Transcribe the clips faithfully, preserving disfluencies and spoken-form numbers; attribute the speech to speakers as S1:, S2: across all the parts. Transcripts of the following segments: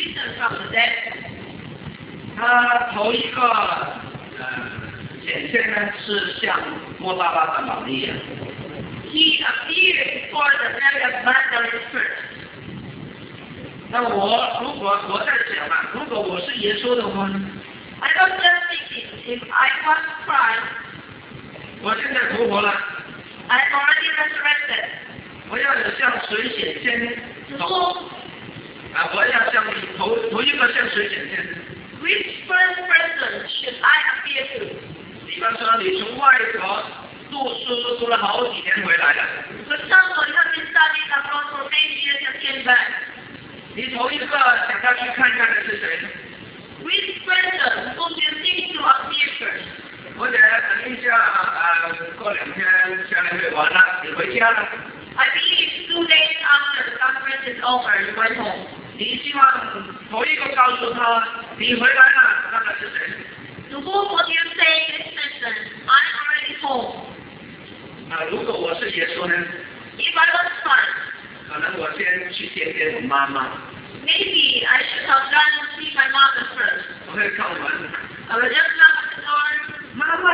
S1: risen from the dead.
S2: 他头一个呃显现呢是像莫大拉的玛利亚。
S1: He appeared before the Mary of Magdalene first.
S2: 那我如果我在想啊，如果我是耶稣的话呢？
S1: I was just thinking, if I was Christ,
S2: 我现在复活了，
S1: I'm already resurrected.
S2: 我要有像水显现
S1: So,
S2: 啊，我要像头头一个像水显现。
S1: which first person should I appear to?
S2: 比方说你从外国读书读了好几年回来了，
S1: For example, you have been studying abroad for many years and came back.
S2: 你头一个想要去看看的是谁呢？
S1: Which person would you think to appear first?
S2: 或者等一下呃过两天夏令会完了，你回家了，
S1: I believe two days after the conference is over, you went home.
S2: 你希望头一个告诉他你回来了，那个是谁？
S1: To whom would you say this person? I'm already home.
S2: 啊，如果我是耶稣呢？
S1: If I was Christ,
S2: 可能我先去见见我妈妈，
S1: maybe I should have gone to see my mother first.
S2: 我会看完。
S1: I will just knock at the door.
S2: 妈妈，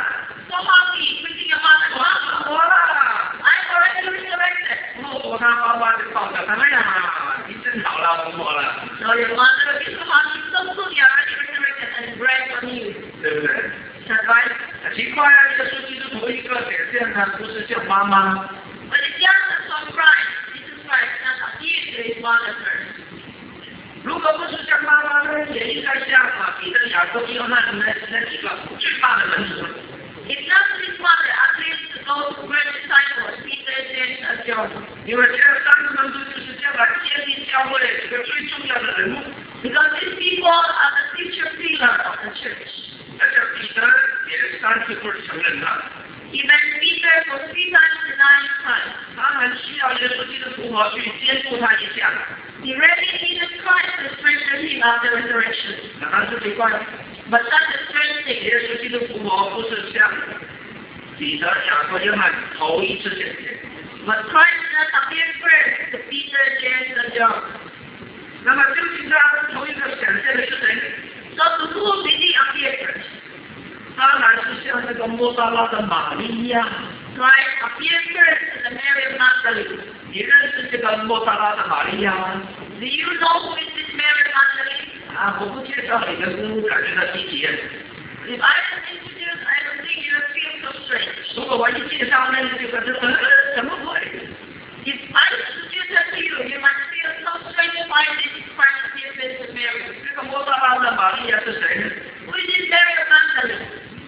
S1: So happy, greeting your mother.
S2: 我复活了。
S1: I'm already resurrected.
S2: 哦，他妈妈就抱着他，哎呀，你真好了，复活了，
S1: So your mother will be so happy, so good, you're already resurrected and brag on you.
S2: 对不对？
S1: Is that right?
S2: 奇怪啊，耶稣基督头一个显现他不是叫妈妈，
S1: But if Jesus was Christ, Jesus Christ does appear to his mother first.
S2: 如果不是像妈妈呢，也应该像啊彼得、雅各、约翰那那几个最大的门徒。
S1: If not his mother, at least those great disciples, Peter, James, and John.
S2: 因为这三个门徒就是将来建立教会这个最重要的人物。
S1: Because these people are the future pillar of the church.
S2: 而且彼得也三次不是承认他，
S1: Even Peter for three times denying Christ.
S2: 他很需要耶稣基督复活去兼顾他一下。
S1: He really needed Christ to strengthen him after resurrection.
S2: 那他是奇怪，
S1: But that's a strange thing.
S2: 耶稣基督复活不是像彼得、雅各、约翰头一次显现。
S1: But Christ does appear first to Peter, James, and John.
S2: 那么究竟他头一个显现的是谁？
S1: So to whom did he appear first?
S2: 当然是像那个莫大拉的玛利亚。
S1: Christ appeared first to the Mary of Magdalene.
S2: 你认识这个莫大拉的玛利亚吗？
S1: Do you know who is this Mary of Magdalene?
S2: 啊，我不介绍你的书，感觉到稀奇。
S1: If I was introduced, I don't think you would feel so strange.
S2: 如果我一介绍呢，就感觉呃怎么会？
S1: If I introduce her to you, you might feel so strange why this Christ appeared first to Mary.
S2: 这个莫大拉的玛利亚是谁呢？
S1: Who is this Mary of Magdalene?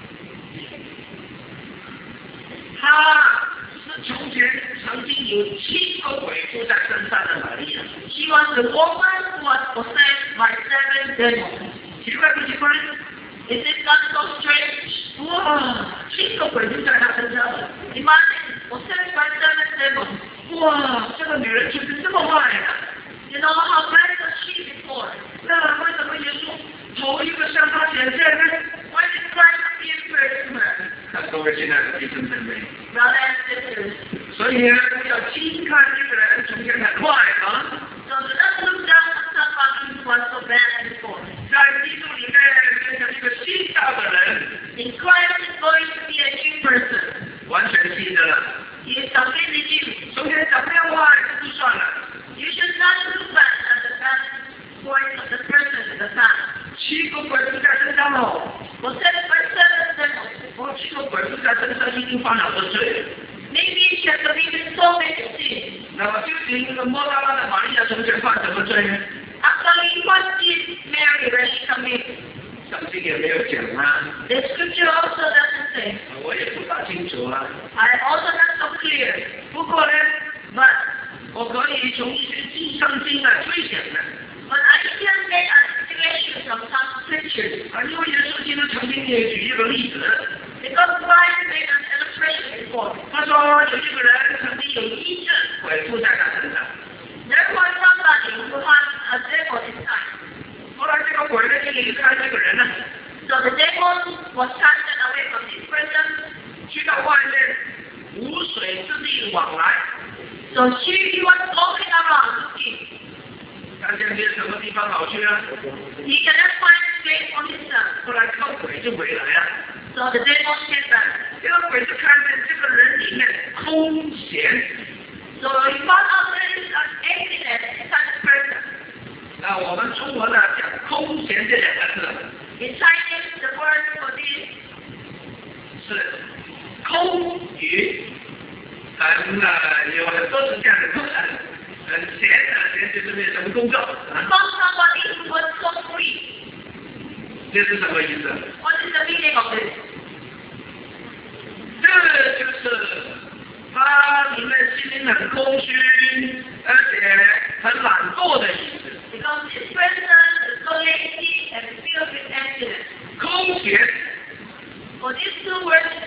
S2: 她是从前曾经有七个鬼附在身上的玛利亚。
S1: She was the woman who was possessed by seven demons.
S2: 奇怪不奇怪？
S1: Is it not so strange?
S2: 哇，七个鬼附在她身上了。
S1: Imagine, possessed by seven demons.
S2: 哇，这个女人其实这么坏啊！
S1: You know how bad was she before?
S2: 那为什么耶稣头一个向她显现呢？
S1: Why did Christ appear first to her?
S2: 那各位亲爱的弟兄姊妹，
S1: Brothers and sisters.
S2: 所以呢，不要轻看这个人从前很坏啊，
S1: So do not look down on someone who was so bad before.
S2: 在基督里面变成一个新造的人，
S1: In Christ is going to be a new person.
S2: 完全新的了。
S1: He is completely new.
S2: 从前怎么样坏就不算了，
S1: You should not look back at the bad points of the person in the past.
S2: 七个鬼附在身上哦，
S1: Possessed by seven demons.
S2: 哦，七个鬼附在身上已经犯了的罪。
S1: Maybe she has committed so many sins.
S2: 那么究竟那个莫大拉的玛利亚从前犯什么罪呢？
S1: Actually, what did Mary really commit?
S2: 圣经也没有讲啊，
S1: The scripture also doesn't say.
S2: 我也不大清楚啊。
S1: I am also not so clear.
S2: 不过呢，
S1: But,
S2: 我可以从一些经圣经来推想的。
S1: but I can make an explanation from some scriptures.
S2: 啊，因为耶稣基督曾经也举一个例子，
S1: Because Christ made an illustration before.
S2: 他说有一个人曾经有一阵鬼附在他身上，
S1: There was somebody who had a devil inside.
S2: 后来这个鬼呢就离开这个人了，
S1: So the devil was casted away from this person.
S2: 去到外面无水之地往来，
S1: So she he was walking around looking.
S2: 在看见没有什么地方好去啊。
S1: He cannot find place for himself.
S2: 后来这个鬼就回来了。
S1: So the devil came back.
S2: 这个鬼就看见这个人里面空闲。
S1: So he found out there is an emptiness inside the person.
S2: 那我们中文呢讲空闲这两个字。
S1: In Chinese, the word for this
S2: 是空余。很呃有很多是这样的空很很闲的，闲就是没有什么工作。
S1: found somebody who was so free.
S2: 这是什么意思？
S1: What is the meaning of this?
S2: 这就是他里面心灵很空虚，而且很懒惰的意思。
S1: Because this person is so lazy and filled with emptiness.
S2: 空闲。
S1: For these two words in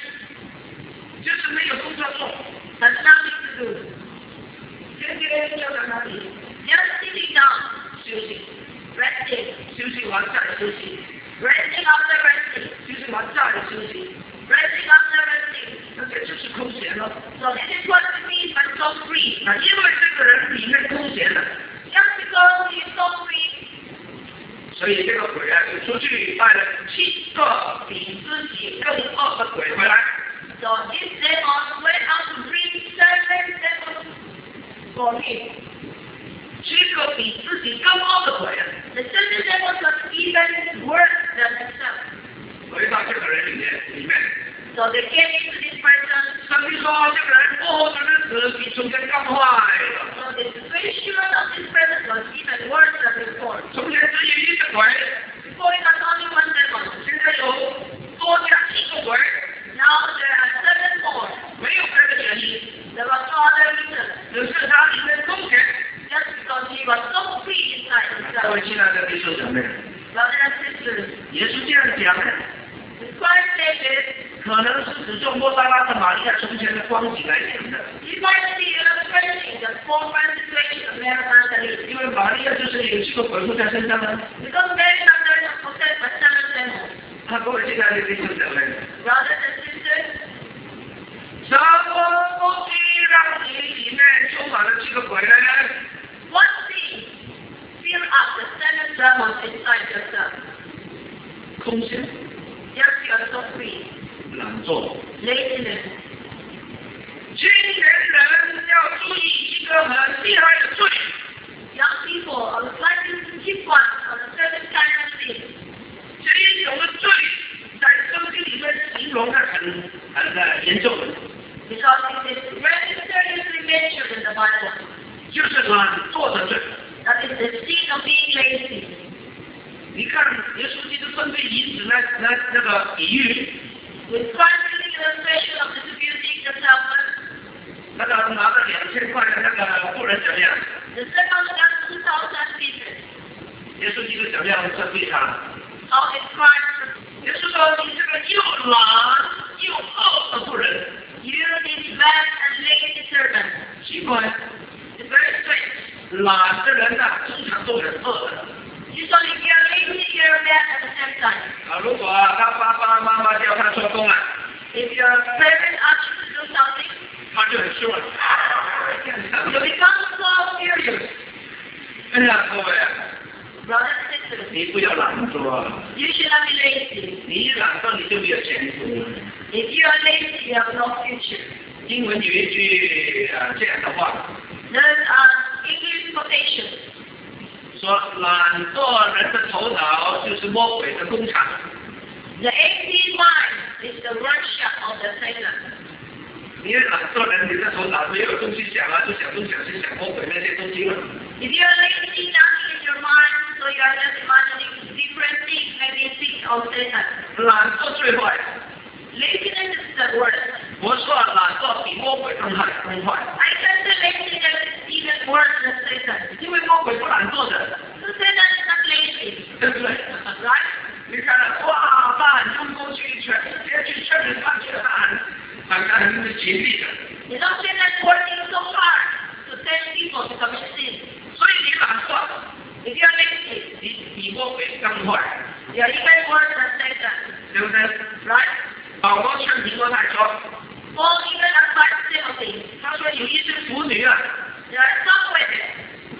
S1: Chinese,
S2: 就是没有工作做。
S1: has nothing to do.
S2: 天天就在那里
S1: Just sitting down,
S2: 休息，
S1: resting,
S2: 休息完再休息，
S1: resting after resting,
S2: 休息完再休息，
S1: resting after resting.
S2: 那这就是空闲了。
S1: So this is what it means by so free.
S2: 那因为这个人里面空闲了，
S1: Just because he is so free,
S2: 所以这个鬼啊就出去带了七个比自己更恶的鬼回来。
S1: so this demon went out to bring seven demons for him.
S2: 七个比自己更恶的鬼啊，
S1: The seven demons was even worse than himself.
S2: 回到这个人里面里面。
S1: So they came into this person.
S2: 上帝说这个人过后的日子比从前更坏。
S1: So the situation of this person was even worse than before.
S2: 从前只有一个鬼，
S1: Before it was only one demon.
S2: 现在有多加七个鬼，
S1: Now there are seven more.
S2: 没有别的原因，
S1: There was no other reason.
S2: 只是他里面空闲。
S1: Just because he was so free inside
S2: 各位
S1: himself.
S2: 亲爱的弟兄姊妹，
S1: Brothers and sisters,
S2: 耶稣这样讲的，
S1: the Christ said this.
S2: 可能是指着莫大拉的玛利亚从前的光景来讲的，
S1: You might be illustrating the former situation of Mary Magdalene.
S2: 因为玛利亚就是有这个鬼附在身上的。
S1: Because Mary Magdalene was possessed by seven demons.
S2: 那各位亲爱的弟兄姊妹，
S1: Brothers and sisters,
S2: 什么东西让你里面充满了这个鬼呢？
S1: what thing fill up the seven demons inside yourself?
S2: 空闲、
S1: Just you are so free.
S2: 懒惰。
S1: Laziness.
S2: 青年人要注意一个很厉害的罪，
S1: Young people, I would like you to keep watch on a certain kind of sin.
S2: 这一种的罪在圣经里面形容的很很的严重的，
S1: Because it is very seriously mentioned in the Bible.
S2: 就是懒惰的罪。
S1: That is the sin of being lazy.
S2: 你看耶稣基督针对银子那那那个比喻，
S1: With Christ's illustration of distributing the salmon,
S2: 那个拿了两千块的那个妇人怎么样？
S1: the second got two thousand pieces.
S2: 耶稣基督怎么样针对他？
S1: How is Christ?
S2: 耶稣说：“你这个又懒又恶的妇人，
S1: You this bad and lazy servant.
S2: 奇怪，
S1: It's very strange.
S2: 懒的人呐、通常都很恶的。
S1: Usually if you're lazy, you're bad at the same time.
S2: 啊，如果啊他爸爸妈妈叫他做工啊，
S1: If your parents ask you to do something,
S2: 他就很失望。
S1: you become so furious.
S2: 哎呀，各位啊，
S1: Brothers and sisters,
S2: 你不要懒惰啊，
S1: you should not be lazy.
S2: 你一懒惰你就没有前途。
S1: If you are lazy, you have no future.
S2: 英文有一句啊这样的话，
S1: There's an English quotation.
S2: 说懒惰人的头脑就是魔鬼的工厂。
S1: The empty mind is the workshop of the Satan.
S2: 因为懒惰人你的头脑没有东西想啊，就想东想西想魔鬼那些东西了。
S1: If you are lazy, nothing in your mind, so you are just imagining different things, maybe things of Satan.
S2: 懒惰最坏。
S1: Laziness is the worst.
S2: 我说懒惰比魔鬼更坏更坏，
S1: I can say laziness is even worse than Satan.
S2: 因为魔鬼不懒惰的，
S1: So Satan is not lazy,
S2: 对不对？
S1: right?
S2: 你看了，哇，他很用功去劝，直接去劝人，他觉得他很很很勤力的，
S1: You know, Satan is working so hard to tell people to commit sin.
S2: 所以你懒惰，
S1: If you are lazy,
S2: 你比魔鬼更坏，
S1: you are even worse than Satan,
S2: 对不对？
S1: right?
S2: 保罗劝提摩太说，
S1: Paul even advised Timothy.
S2: 他说有一些妇女啊，
S1: There are some women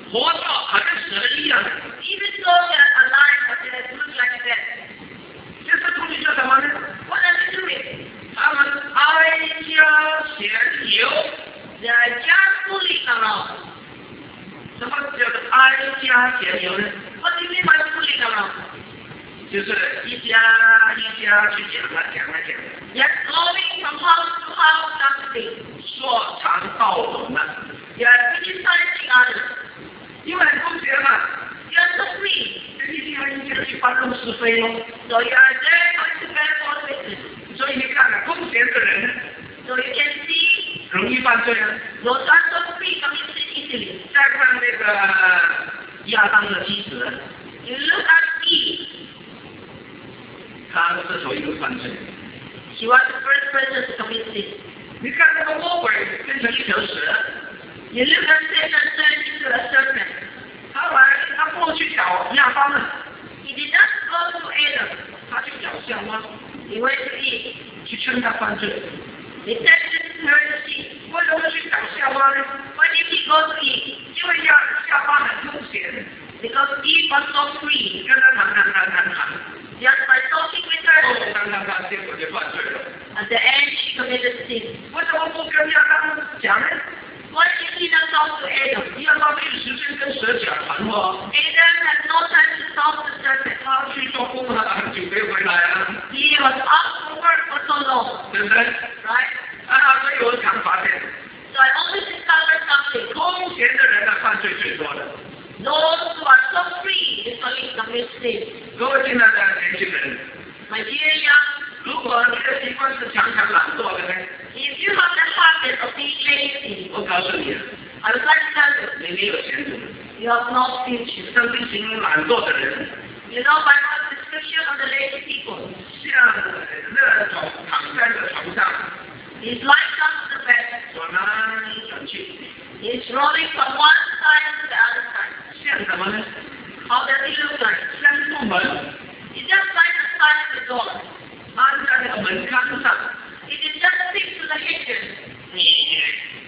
S2: 活到好像死了一样。
S1: Even though they are alive, but they look like dead.
S2: 这是东西叫什么呢？
S1: What are they doing?
S2: 他们哀家闲游。
S1: They are just fooling around.
S2: 什么叫做哀家闲游呢？
S1: What do you mean by fooling around?
S2: 就是一家一家去讲啊讲啊讲。
S1: They are going from house to house gossiping.
S2: 说长道短啊。
S1: They are criticizing others.
S2: 因为很空闲嘛。
S1: You are so free.
S2: 一家一家去搬弄是非咯。
S1: So you are there going to bear false witness.
S2: 所以你看看空闲的人
S1: So you can see
S2: 容易犯罪啊。
S1: those are so free commit sin easily.
S2: 再看那个亚当的妻子，
S1: You look at Eve.
S2: 他是属于一个犯罪。
S1: She was the first person to commit sin.
S2: 你看那个魔鬼变成一条蛇，
S1: You look at Satan turned into a serpent.
S2: 他来他过去找亚当呢，
S1: He did not go to Adam.
S2: 他去找夏娃，
S1: He went to Eve.
S2: 去劝他犯罪。
S1: He tempted her to sin.
S2: 为什么去找夏娃呢？
S1: Why did he go to Eve?
S2: 因为亚夏娃很空闲，
S1: Because Eve was so free.
S2: 跟他谈谈谈谈谈，
S1: Just by talking with
S2: 哦
S1: her,
S2: 谈谈谈，结果就犯罪了。
S1: at the end she committed sin.
S2: 为什么不跟亚当讲呢？
S1: Why did he not talk to Adam?
S2: 亚当没有时间跟蛇讲谈话，
S1: Adam had no time to talk to serpent.
S2: 他去做工了，很久没回来啊，
S1: He was out for work for so long,
S2: 对不对？
S1: right?
S2: 啊，所以我常发现，
S1: So I always discover something.
S2: 空闲的人呢，犯罪最多的。
S1: Those who are so free usually commit sin.
S2: 各位亲爱的年轻人，
S1: My dear young,
S2: 如果你的习惯是常常懒惰的呢，
S1: if you have the habit of being lazy,
S2: 我告诉你，
S1: I would like to tell you,
S2: 你没有前途。
S1: you have no future.
S2: 圣经形容懒惰的人，
S1: You know by what description of the lazy people?
S2: 像那种躺在的床上，
S1: He's lying down to the bed.
S2: 转来转去，
S1: He's rolling from one side to the other side.
S2: 像什么呢？
S1: How does he look like?
S2: 像出门，
S1: He just lies aside the door.
S2: 安在那个门槛上，
S1: He is just fixed to the hinges.
S2: 你你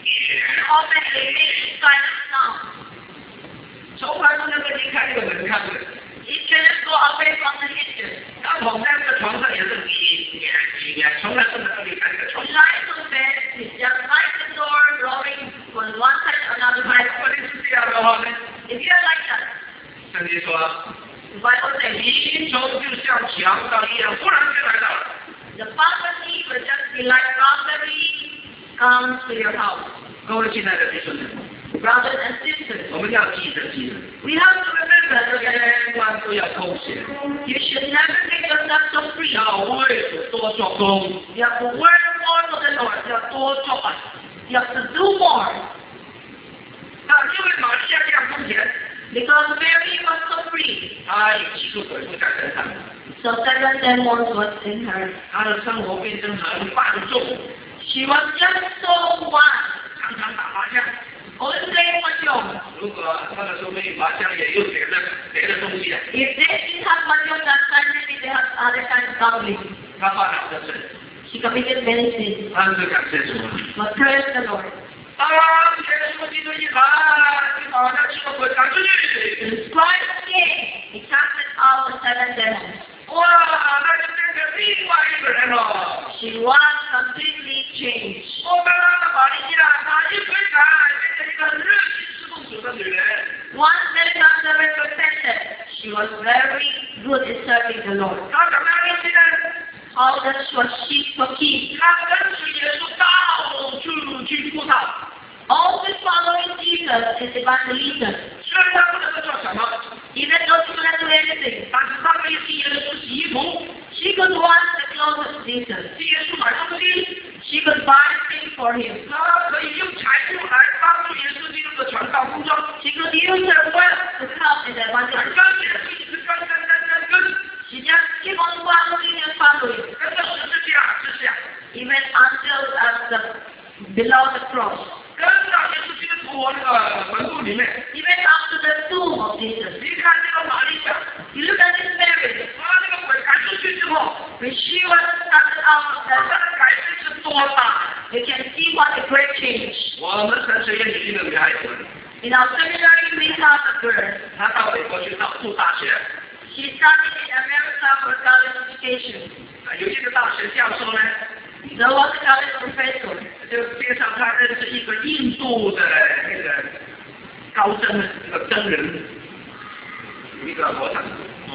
S1: Often they make this kind of sound.
S2: 从来不能够离开那个门槛的。
S1: He cannot go away from the hinges.
S2: 他躺在这个床上也是你你你，从来不能够离开这个床
S1: He
S2: 上。
S1: lies on bed. He's just like the door rolling from one side to another
S2: 如
S1: side.
S2: 果你是这样的话呢，
S1: If you're like that,
S2: 圣经说，
S1: the Bible says
S2: 贫穷就像强盗一样，忽然就来到了。
S1: the poverty will just be like robbery comes to your house.
S2: 各位亲爱的弟兄们，
S1: Brothers and sisters,
S2: 我们要记得记得，
S1: we have to remember that
S2: 千万不要空闲，
S1: you should never make yourself so free.
S2: 要为主多做工，
S1: You have to work more for the Lord.
S2: 要多做爱。
S1: You have to do more.
S2: 啊，因为玛利亚这样空闲，
S1: Because Mary was so free.
S2: 她有七个鬼附在身上，
S1: So seven demons was in her.
S2: 她的生活变成很放纵，
S1: She was just so wild.
S2: 常常打麻将。
S1: Always playing mahjong.
S2: 如果那个时候没有麻将，也有别的别的东西啊，
S1: If they didn't have mahjong that time, maybe they have other kind of gambling.
S2: 她犯了的罪，
S1: She committed many sins.
S2: 但是感谢主。
S1: But praise the Lord.
S2: 当耶稣基督一来，就把那七个鬼赶出去。
S1: When Christ came, he casted out the seven demons.
S2: 哇，那就变成另外一个人了。
S1: She was completely changed.
S2: 我们的玛利亚，她一悔改，变成一个热心侍奉主的女人。
S1: Once Mary Magdalene repented, she was very good in serving the Lord.
S2: 她怎么样热心呢？
S1: How does was she forgive?
S2: 她跟随耶稣到处去布道，
S1: Always following Jesus is evangelism.
S2: 虽然她不能够做什么，
S1: Even though she couldn't do anything,
S2: 但是她可以替耶稣洗衣服，
S1: she could wash the clothes of Jesus.
S2: 替耶稣买东西，
S1: She could buy things for him.
S2: 她可以用财富来帮助耶稣基督的传道工作。
S1: She could use her wealth to help in the
S2: 跟
S1: evangelism.
S2: 耶稣一直跟跟跟跟跟，
S1: She just keep on following and following,
S2: 跟到十字架之下，
S1: even until at the below the cross,
S2: 跟到耶稣基督复活那个坟墓里面。
S1: even up to the tomb of Jesus.
S2: 你看这个玛利亚，
S1: You look at this Mary.
S2: 她那个鬼赶出去之后，
S1: When she was casted out of
S2: 她
S1: the
S2: 的改变是多大？
S1: you can see what a great change.
S2: 我们神学院里的女孩子，
S1: In our seminary, we have a girl.
S2: 她到美国去到读大学。
S1: She studied in America for college education.
S2: 有一个大学教授呢，
S1: There was a college professor.
S2: 就介绍他认识一个印度的那个高僧，这个僧人，一个和尚。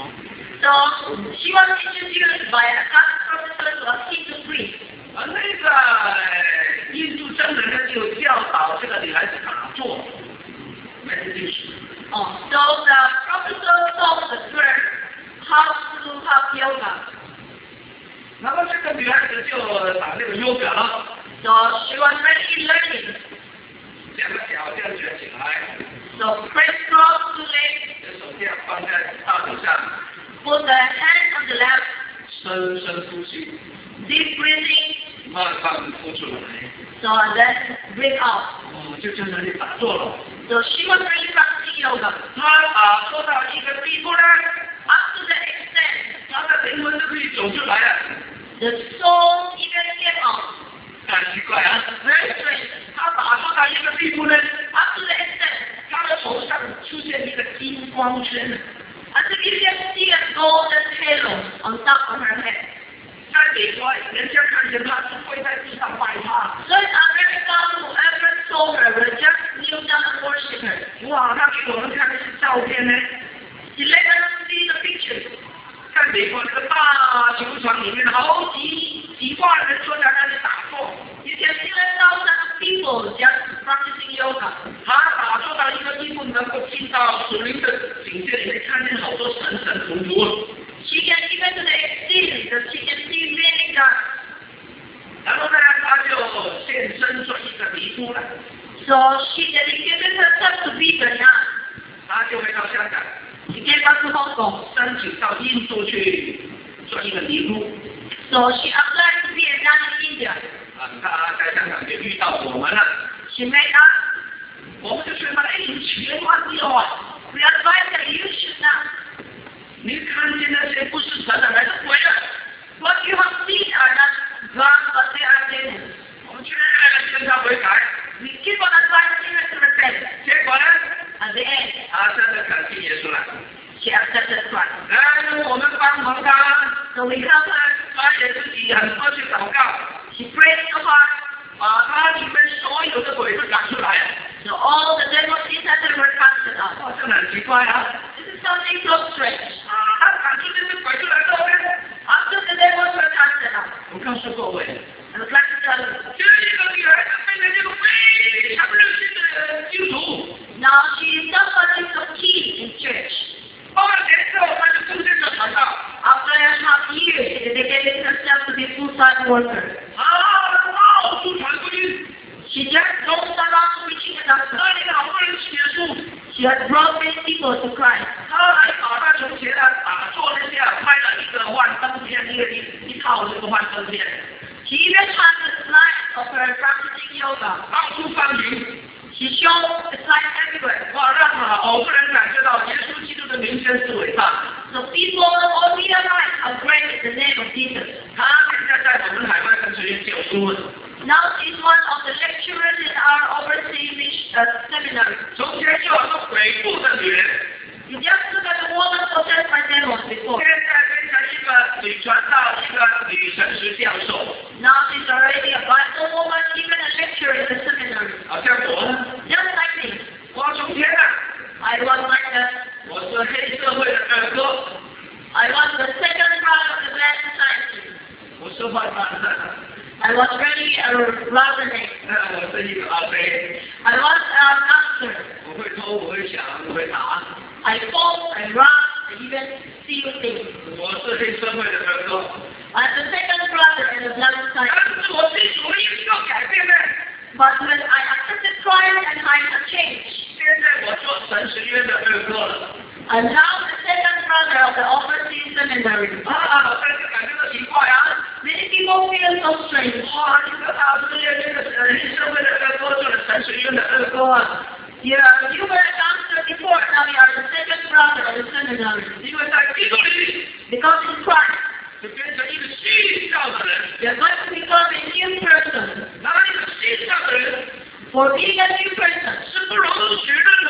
S1: So she was introduced by a college professor to a Hindu priest.
S2: 而那个印度僧人呢，就教导这个女孩子打坐 ，meditation。
S1: Oh, so the professor taught the girl how to have yoga.
S2: 然后这个女孩子就打这个 yoga 了。
S1: So she was ready learning.
S2: 两个脚这样卷起来，
S1: So press cross two legs,
S2: 手这样放在大腿上，
S1: put the hand on the lap,
S2: 深深呼吸，
S1: deep breathing,
S2: 慢慢呼出来。
S1: so then breathe out.
S2: 哦，就在那里打坐了。
S1: So she was really practicing yoga.
S2: 她打坐到一个地步呢，
S1: Up to the extent
S2: 她的灵魂都可以走出来了。
S1: the soul even came out.
S2: 很奇怪啊，
S1: Very strange.
S2: 她打坐到一个地步呢，
S1: Up to the extent
S2: 她的头上出现一个金光圈，
S1: until you can see a golden halo on top of her head.
S2: 在美国人家看见她是跪在地上拜她。
S1: So in America, whoever saw her will just kneel down and worship her.
S2: 哇，她给我们看的是照片呢。
S1: She let us see the pictures.
S2: 在美国这个大球场里面，好几几万人坐在那里打坐。
S1: You can see a thousand of people just practicing yoga.
S2: 他打坐到一个地步，能够进到属灵的境界里面，看见好多神神图图。
S1: She can even to the extent that she can see many gods.
S2: 然后呢，他就现身做一个尼姑了，
S1: So she dedicated herself to be the nun.
S2: 他就回到香港，
S1: She came back to Hong Kong.
S2: 申请到印度去做一个尼姑。
S1: So she applied to be a nun in India.
S2: 啊，他在香港就遇到我们了，
S1: She met us.
S2: 我们就劝他，哎，你千万要啊！
S1: We advised her, you should not.
S2: 你看见那些不是神的，乃是鬼的。
S1: What you have seen are not gods, but they are demons.
S2: 我们劝劝他悔改，
S1: We keep on advising her to repent.
S2: 结果呢，
S1: At the end,
S2: 他真的肯信耶稣了。
S1: she accepted Christ.
S2: 然后我们帮忙他，
S1: So we help her.
S2: 他也自己很多去祷告，
S1: She prayed so hard.
S2: 把他里面所有的鬼都赶出来。
S1: So all the demons inside her were casted out.
S2: 哇，真的很奇怪啊！
S1: This is something so strange.
S2: 啊，他赶出这些鬼出来之后呢，
S1: After the demons were casted out,
S2: 我告诉各位，
S1: I would like to tell you,
S2: 这一个女孩子变成这个非常热心的基督徒。
S1: now she is somebody so key in church.
S2: 八年之后，她就出现在传道。
S1: After a half year, she dedicated herself to be full-time worker.
S2: 啊，到处传福音，
S1: She just goes around preaching the gospel.
S2: 那里好多人信耶稣。
S1: She has brought many people to Christ.
S2: 他还把他从前啊打坐那些啊拍了一个幻灯片，一个一一套这个幻灯片，
S1: She even has the slide of her practicing yoga.
S2: 到处放映。
S1: She shows the slide everywhere.
S2: 哇，让好多人感觉到耶稣基督的名声是伟大。
S1: So people all realize how great is the name of Jesus.
S2: 他现在在我们海外神学院教书，
S1: Now she's one of the lecturers in our overseas mission- uh, seminary.
S2: 从前就有个鬼妇的女人，
S1: You just look at the woman possessed by demons before.
S2: 现在变成一个女传道，一个女神学教授，
S1: Now she's already a Bible woman, even a lecturer in the seminary.
S2: 好像我呢，
S1: Just like me.
S2: 我从前啊，
S1: I was like that.
S2: 我是黑社会的二哥，
S1: I was the second brother of the Grand Society.
S2: 我是坏蛋的，
S1: I was really a rattlesnake.
S2: 呃，我是一个阿飞，
S1: I was a gangster.
S2: 我会偷，我会抢，我会打。
S1: I fought, I robbed, I even steal things.
S2: 我是黑社会的二哥，
S1: I'm the second brother in the Grand
S2: 但
S1: Society.
S2: 是我对主的一个改变呢。
S1: But when I accepted Christ and I had changed,
S2: 现在我做神学院的二哥了。
S1: I'm now the second brother of the overseas seminary.
S2: 啊，但是感觉到奇怪啊！
S1: Many people feel so strange.
S2: 哇，这个大事业这个呃黑社会的二哥做了神学院的二哥啊！
S1: Yeah, you were a gangster before, now you are the second brother of the seminary.
S2: 因为在基督里
S1: Because in Christ,
S2: 就变成一个新造的人。
S1: you're going to become a new person.
S2: 那一个新造的人
S1: For being a new person,
S2: 是不容许的。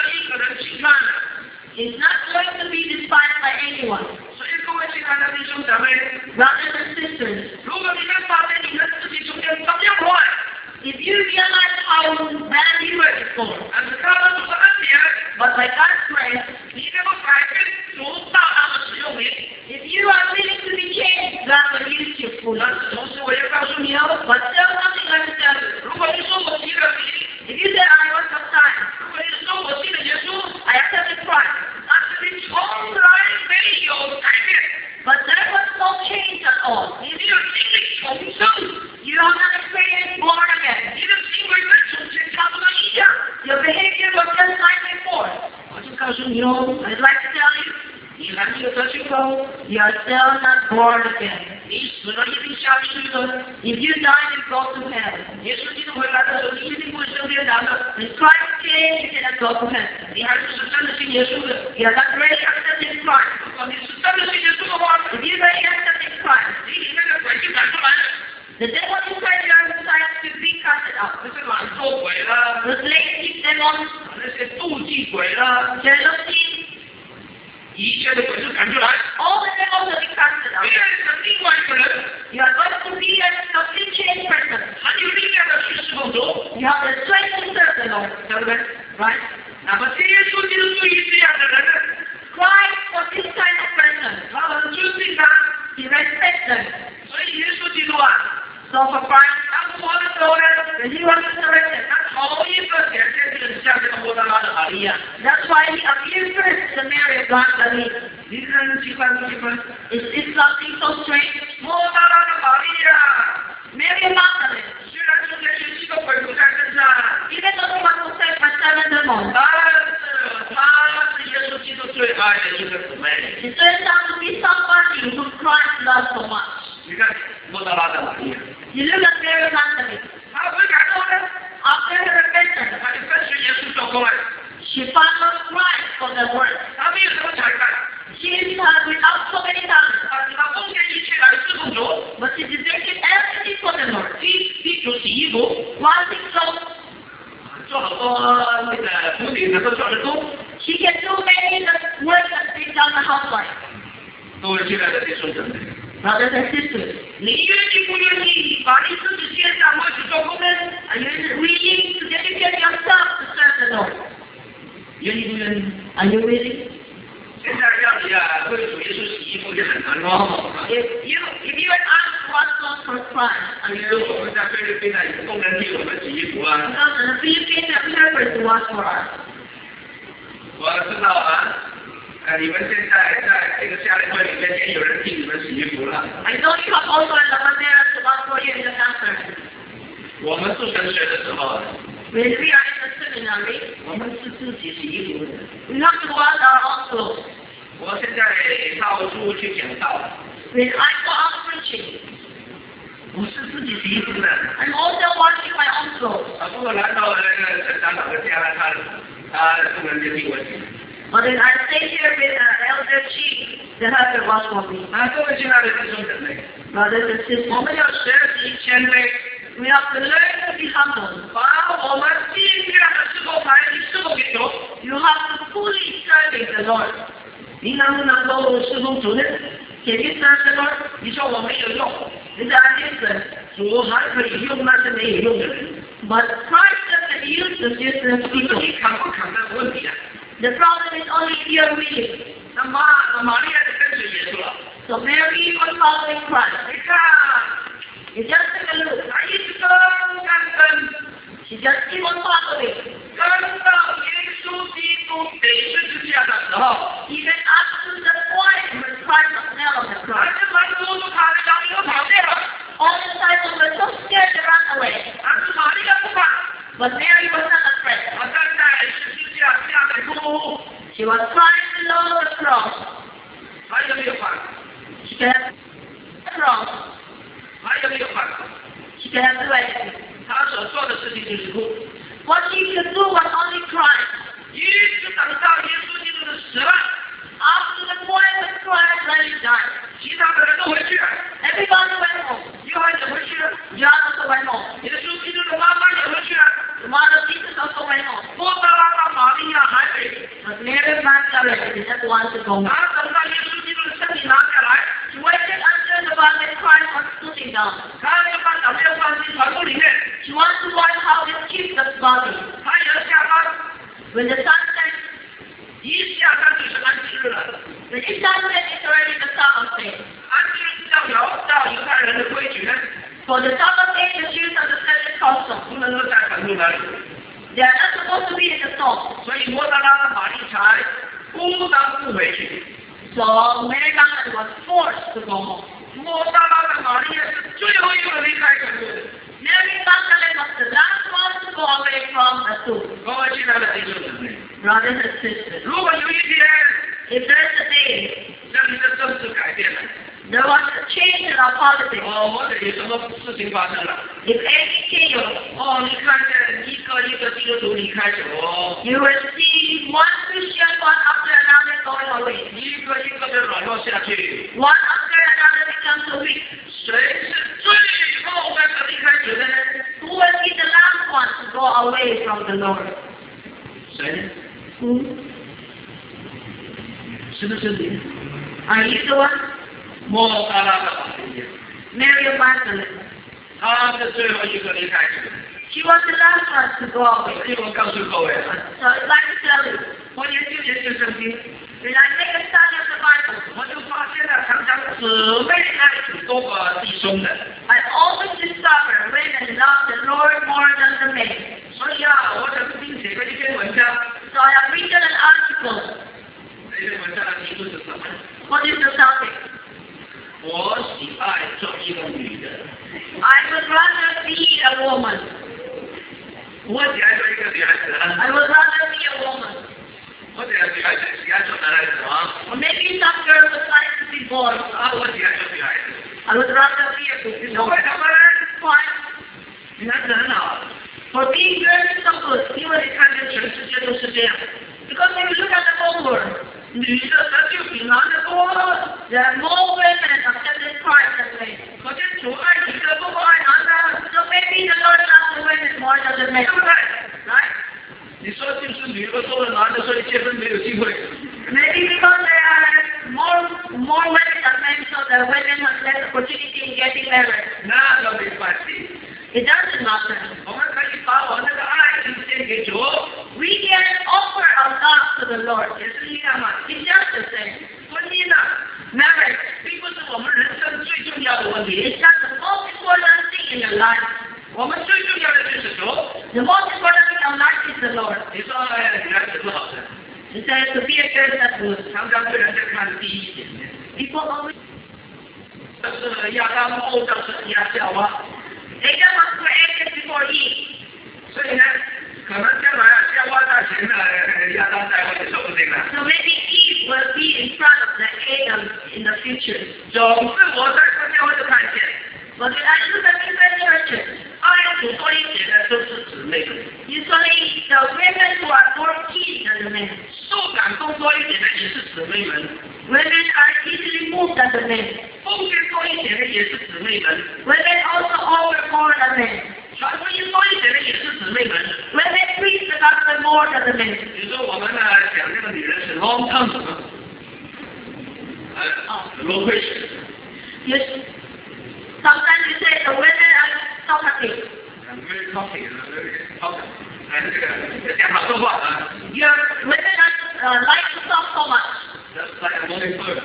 S1: is not going to be despised by anyone.
S2: 所以各位亲爱的弟兄姊妹，
S1: Brothers and sisters,
S2: 如果你们发现你们自己中间怎么样坏，
S1: if you realize how bad you were before,
S2: 但是靠着主的恩典，
S1: but by God's grace,
S2: 你能够改变主大大的使用你。
S1: if you are willing to be changed, God will use you fully.
S2: 但是同时我也告诉你哦，
S1: But still something I will tell you.
S2: 如果你说我信了你，
S1: If you say I was baptized,
S2: 如果你说我信了耶稣，
S1: I accepted Christ,
S2: 但是你从来没有改变，
S1: but there was no change at all.
S2: 你没有经历重生，
S1: You have not experienced born again.
S2: 你的行为跟从前差不多一样，
S1: Your behavior was just like before.
S2: 我就告诉你哦，
S1: I'd like to tell you,
S2: 你还没有得救哦，
S1: you are still not born again.
S2: 你死了一定下去的。
S1: If you die, you go to hell.
S2: 耶稣基督回来的时候，你一定会升天堂的。
S1: When Christ came, you cannot go to heaven.
S2: 你还是是真的信耶稣的。
S1: You are not really accepting Christ.
S2: 如果你是真的信耶稣的话，
S1: If you really accepting Christ,
S2: 你里面的鬼就赶出来了。
S1: the devil inside you are decided to be casted out.
S2: 那些懒惰鬼啦，
S1: The lazy demons,
S2: 那些妒忌鬼啦，
S1: jealousy,
S2: 一切的鬼就赶出来，
S1: all the devils will be casted out.
S2: 变成另外一个人，
S1: You are going to be a complete changed person.
S2: 很有力量的去侍奉主，
S1: You have the strength to serve the Lord.
S2: 对不对？
S1: Right?
S2: 那么耶稣基督对于这样的人呢，
S1: Christ was this kind of person.
S2: 他很尊敬他，
S1: He respects them.
S2: 所以耶稣基督啊，
S1: So for Christ,
S2: 他活的时候呢，
S1: when he was resurrected,
S2: 他头一个显现就是像这个摩达拉的玛利亚。
S1: that's why he appeared first to Mary of Magdalene.
S2: 你看奇怪不奇怪？
S1: Is is something so strange?
S2: 摩达拉的玛利亚，
S1: Mary of Magdalene,
S2: 虽然中间有七个鬼不在身上，
S1: even though he was possessed by seven demons,
S2: 但是她是耶稣基督最爱的一个姊妹。
S1: she turns out to be somebody whom Christ loves so much.
S2: 你看摩达拉的玛利亚，
S1: You look at Mary of Magdalene.
S2: 她会感动呢，
S1: After her repentance,
S2: 她就跟随耶稣走过来，
S1: she followed Christ for the word.
S2: 她没有什么才干，
S1: She is uh, without so many talents,
S2: 她知道奉献一切来侍奉主，
S1: but she devoted everything for the Lord.
S2: 替替主洗衣服，
S1: Washing clothes,
S2: 做好多那个屋顶能够做的工。
S1: she can do many of the work that being done the housewife.
S2: 各位亲爱的弟兄姊妹，
S1: Brothers and sisters,
S2: 你愿意不愿意把你自己献上为主做工呢？
S1: are you willing to dedicate yourself to serve the Lord?
S2: 愿意不愿意？
S1: Are you willing?
S2: 现在要你啊为主耶稣洗衣服也很难哦。
S1: If you if you and I wash clothes for Christ,
S2: 因为我们在菲律宾呢有工人替我们洗衣服啊，
S1: because in the Philippines there are helpers to wash for us.
S2: 我知道啊。呃，你们现在在这个夏令会里面也有人替你们洗衣服了。
S1: I know you have also in the Madeira to wash for you in the conference.
S2: 我们住神学的时候，
S1: When we are in the seminary,
S2: 我们是自己洗衣服的。
S1: we have to wash our own clothes.
S2: 我现在到处去讲道，
S1: When I go out preaching,
S2: 我是自己洗衣服的。
S1: I'm also washing my own clothes.
S2: 啊，不过来到那个陈长老的家，他他工人就替我洗。
S1: But then I stay here with uh, Elder Chief, the helper wash for me.
S2: 啊，各位亲爱的弟兄姊妹，
S1: Brothers and
S2: 我
S1: sisters,
S2: 们要学习谦卑，
S1: we have to learn to be humble.
S2: 把我们尽量的侍奉台侍奉给主。
S1: You have to fully serve the Lord.
S2: 你能不能够侍奉主呢？
S1: Can you serve the Lord?
S2: 你说我没有用，
S1: Is that different?
S2: 主还可以用那些没有用的人。
S1: But Christ doesn't use the useless
S2: 你说
S1: people.
S2: 你扛不扛的问题啊？
S1: The problem is only if you're willing.
S2: 那玛那玛利亚就跟随耶稣了。
S1: So Mary was following Christ.
S2: 你看，
S1: You just take a look.
S2: 他一直跟跟跟，
S1: She just keep on following.
S2: 跟到耶稣基督给十字架的时候，
S1: Even up to the point when Christ was nailed on the
S2: 他
S1: cross.
S2: 就把路都跑得到，又跑掉了。
S1: All the disciples were so scared to run away.
S2: 但是玛利亚不怕，
S1: But Mary was not afraid.
S2: 他站在十字架下面哭，
S1: She was crying below the cross.
S2: 他也没有怕，
S1: She could have the cross.
S2: 他也没有怕，
S1: She could have do anything.
S2: 他所做的事情就是哭。
S1: What she could do was only cry.
S2: 一直等到耶稣基督的死了，
S1: After the point when Christ really died,
S2: 其他的人都回去了，
S1: everybody went home.
S2: 约翰也回去了，
S1: John also went home.
S2: 耶稣基督的妈妈也回去了，
S1: The mother of Jesus also went home.
S2: 波德拉和玛利亚还没
S1: But Mary Magdalene did not want to go.
S2: 她等到耶稣基督的身体拿下来，
S1: She waited until the body of Christ was sitting down.
S2: 她要把早先放进床铺里面，
S1: She wants to watch how they keep the body.
S2: 她也要下班，
S1: When the sun sets,
S2: 一下班就是安息日了。
S1: when the sun sets, it's already the Sabbath day.
S2: 安息日教条照犹太人的规矩呢，
S1: For the Sabbath day, the Jews understand the custom.
S2: 不能够在坟墓那里，
S1: They are not supposed to be in the tomb.
S2: 所以摩达拉的玛丽才孤单不回去。
S1: So Mary Magdalene was forced to go home.
S2: 摩达拉的玛丽是最后一个离开坟墓的。
S1: Mary Magdalene was the last one to go away from the tomb.
S2: 各位亲爱的弟兄姊妹，
S1: Brothers and sisters,
S2: 如果有一天
S1: if there's a day
S2: 让你的政治改变了，
S1: there was a change in our politics,
S2: 哦，或者有什么事情发生了，
S1: if any chaos,
S2: 哦，你看见一个一个基督徒离开走，哦，
S1: you will see one Christian one after another going away.
S2: 一个一个的软弱下去，
S1: One after another becomes weak.
S2: 谁是最后那个离开主的呢？
S1: Who will be the last one to go away from the Lord?
S2: 谁呢？
S1: Who?
S2: 是不是你？
S1: Are you the one?
S2: 莫大拉的玛利亚，
S1: Mary Magdalene.
S2: 她是最后一个离开主。
S1: She was the last one to go away.
S2: 所以我告诉各位啊，
S1: So I'd like to tell you,
S2: 我研究研究圣经，
S1: when I make a study of the Bible,
S2: 我就发现了常常姊妹爱主多过弟兄的。
S1: I always discover women love the Lord more than the men.
S2: 所以啊，我曾经写过一篇文章，
S1: So I have written an article.
S2: 这篇文章的题目是什么？
S1: What is the topic?
S2: 我喜爱做一个女人。
S1: I would rather be a woman.
S2: 我喜爱做一个女孩子啊。
S1: I would rather be a woman.
S2: 我喜爱女孩子，喜爱做男孩子啊。
S1: Or maybe some girl would like to be boys.
S2: 啊，我喜爱做女孩子。
S1: I would rather be a good
S2: 为
S1: woman.
S2: 什么呢？
S1: Why?
S2: 女孩子很好，
S1: For being girls is so good.
S2: 因为你看见全世界都是这样，
S1: Because when you look at the whole world,
S2: 女的得救比男的多。
S1: there are more women accepting Christ than men.
S2: 可见主爱女的多过爱男的，
S1: So maybe the Lord loves the women more than the men.
S2: 对不对？
S1: Right?
S2: 你说就是女的多了男的，所以结婚没有机会。
S1: Maybe because there are more more women than men, so the women have less opportunity in getting married.
S2: 那个没关系，
S1: It doesn't matter.
S2: 我们可以把我那个爱情献给主，
S1: We can offer our love to the Lord.
S2: 也是一样嘛。
S1: It's just the same.
S2: 婚姻呢，
S1: Marriage
S2: 并不是我们人生最重要的问
S1: is
S2: 题，
S1: just the most important thing in your life.
S2: 我们最重要的就是主。
S1: The most important thing in our life is the Lord.
S2: 你说哎，女孩子不好的，
S1: It says to be a girl that good.
S2: 常常被人家看低一点点。
S1: People always
S2: 这是亚当后照是亚夏娃，
S1: Adam was created before Eve.
S2: 所以呢，可能将来啊，夏娃在前呢，亚当在后也说不定了。
S1: So maybe Eve will be in front of the Adam in the future.
S2: 总是我在这教会就看见，
S1: But when I look at different churches,
S2: 爱主多一点的都是姊妹们，
S1: usually the women who are more keen than the men.
S2: 受感动多一点的也是姊妹们，
S1: Women are easily moved than the men.
S2: 奉献多一点的也是姊妹们，
S1: Women also offer more than men.
S2: 传福音多一点的也是姊妹们。
S1: Women preach the gospel more than the men.
S2: 比如说我们呢讲这个女人是 long term， 呃 location，
S1: You, sometimes you say the women are talkative.
S2: very talking， very talking， 哎这个讲好多话啊。
S1: Your women are, uh, like to talk so much.
S2: Just like a morning bird，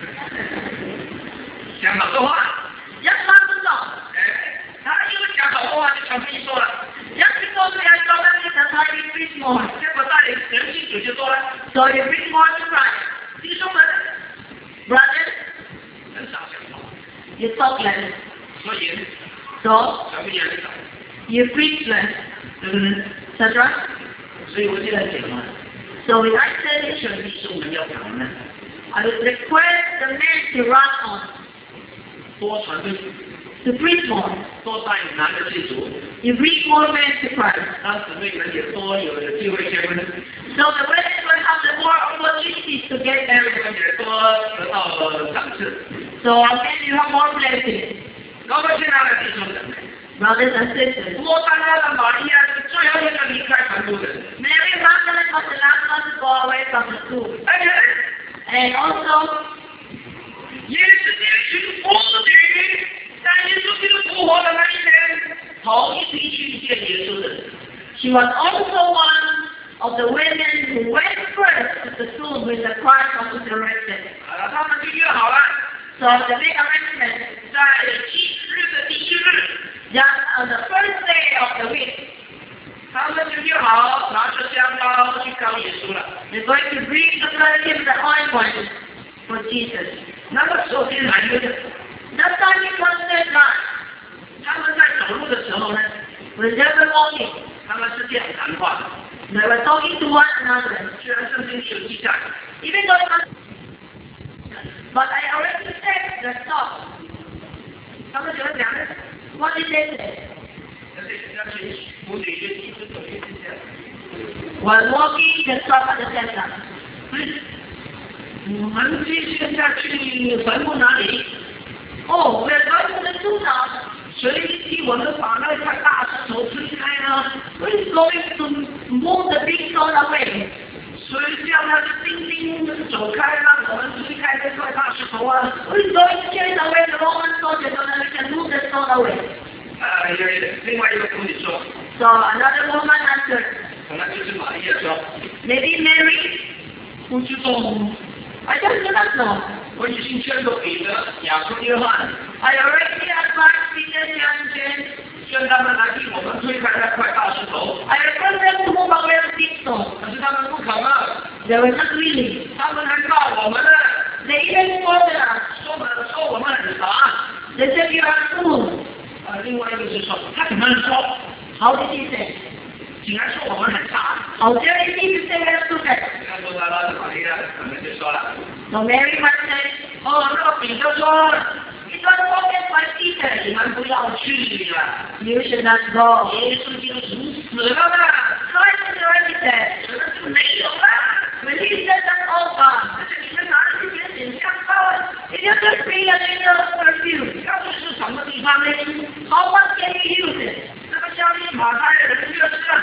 S2: 讲好多话，
S1: Just want to talk.
S2: 哎，他因为讲好多话就传福音多了，
S1: Just because we are talkative, that's why we preach more.
S2: 结果带领人信主就多了。
S1: So you preach more to Christ.
S2: 弟兄们
S1: Brothers,
S2: 很少讲话，
S1: you talk less.
S2: 所以
S1: So
S2: 传福音很少，
S1: you preach less.
S2: 对不对？
S1: That's right.
S2: 所以我现在讲啊，
S1: So when I say
S2: 劝弟兄们要讲呢，
S1: I would request the men to run on,
S2: 多传福音，
S1: to preach more.
S2: 多带男的信主，
S1: You bring more men to Christ.
S2: 让姊妹们也多有机会结婚，
S1: So the women will have the more opportunities to get
S2: 姊
S1: married.
S2: 妹们也多得到赏赐。
S1: So then you have more blessings.
S2: 各位亲爱的弟兄姊妹，
S1: Brothers and sisters,
S2: 莫大拉的玛利亚是最后一个离开船头的人。
S1: Mary Magdalene was the last one to go away from the tomb.
S2: 而且
S1: And also,
S2: 也是这群妇女在耶稣基督复活的那一天，头一批去见耶稣的人。
S1: she was also one of the women who went first to the tomb when the Christ was resurrected.
S2: 啊，他们就约好了，
S1: So they made arrangements
S2: 在七日的第一日，
S1: that on the first day of the week,
S2: 他们就约好拿着香膏去膏耶稣了。
S1: they're going to bring the perfume, the ointment for Jesus.
S2: 那个时候天还黑着，
S1: That time it was their time.
S2: 他们在走路的时候呢，
S1: When they were walking,
S2: 他们是这样谈话的。
S1: they were talking to one another.
S2: 虽然圣经里有记载，
S1: Even though it was, but I already said the stop.
S2: 他们怎么讲呢？
S1: What did they say?
S2: 而且要去母女约一直走约之前，
S1: While walking, they stopped at the center.
S2: 我们接现在去坟墓哪里？
S1: Oh, we're going to the tomb now.
S2: 谁替我们把那块大石头推开呢？
S1: Who is going to move the big stone away?
S2: 谁叫那个钉钉走开，让我们推开这块大石头啊？
S1: Who is going to chase away the Roman soldiers so that we can move the stone away?
S2: 啊，有另外一个妇女说，
S1: So another woman answered,
S2: 可能就是玛利亚说，
S1: maybe Mary?
S2: 不知道，
S1: I just do not know.
S2: 我已经劝过彼得、雅各、约翰，
S1: I already advised Peter, John, and James.
S2: 劝他们来替我们推开那块大石头，
S1: I request them to move away the big stone.
S2: 可是他们不肯啊，
S1: They were not willing.
S2: 他们还告我们呢，
S1: They even scolded us.
S2: 说我们说我们很傻。
S1: They said you are fools.
S2: 啊，另外一个是说，他怎么说？
S1: How did he say?
S2: 竟然说我们很傻。
S1: How dare he to say we are stupid?
S2: 他说他拉着玛利亚，可能就说了，
S1: So Mary must say,
S2: 哦，那个彼得说，
S1: it was spoken by
S2: 你
S1: Peter.
S2: 们不要去了，
S1: You should not go.
S2: 耶稣基督已经死了呢，
S1: Christ has already said,
S2: 死了就没有了。
S1: when he said that all gone,
S2: 而且你们拿了一点点香膏，
S1: if you just bring a little perfume,
S2: 要的是什么地方呢？
S1: how much can you use it?
S2: 那个加利马太的人就是啊，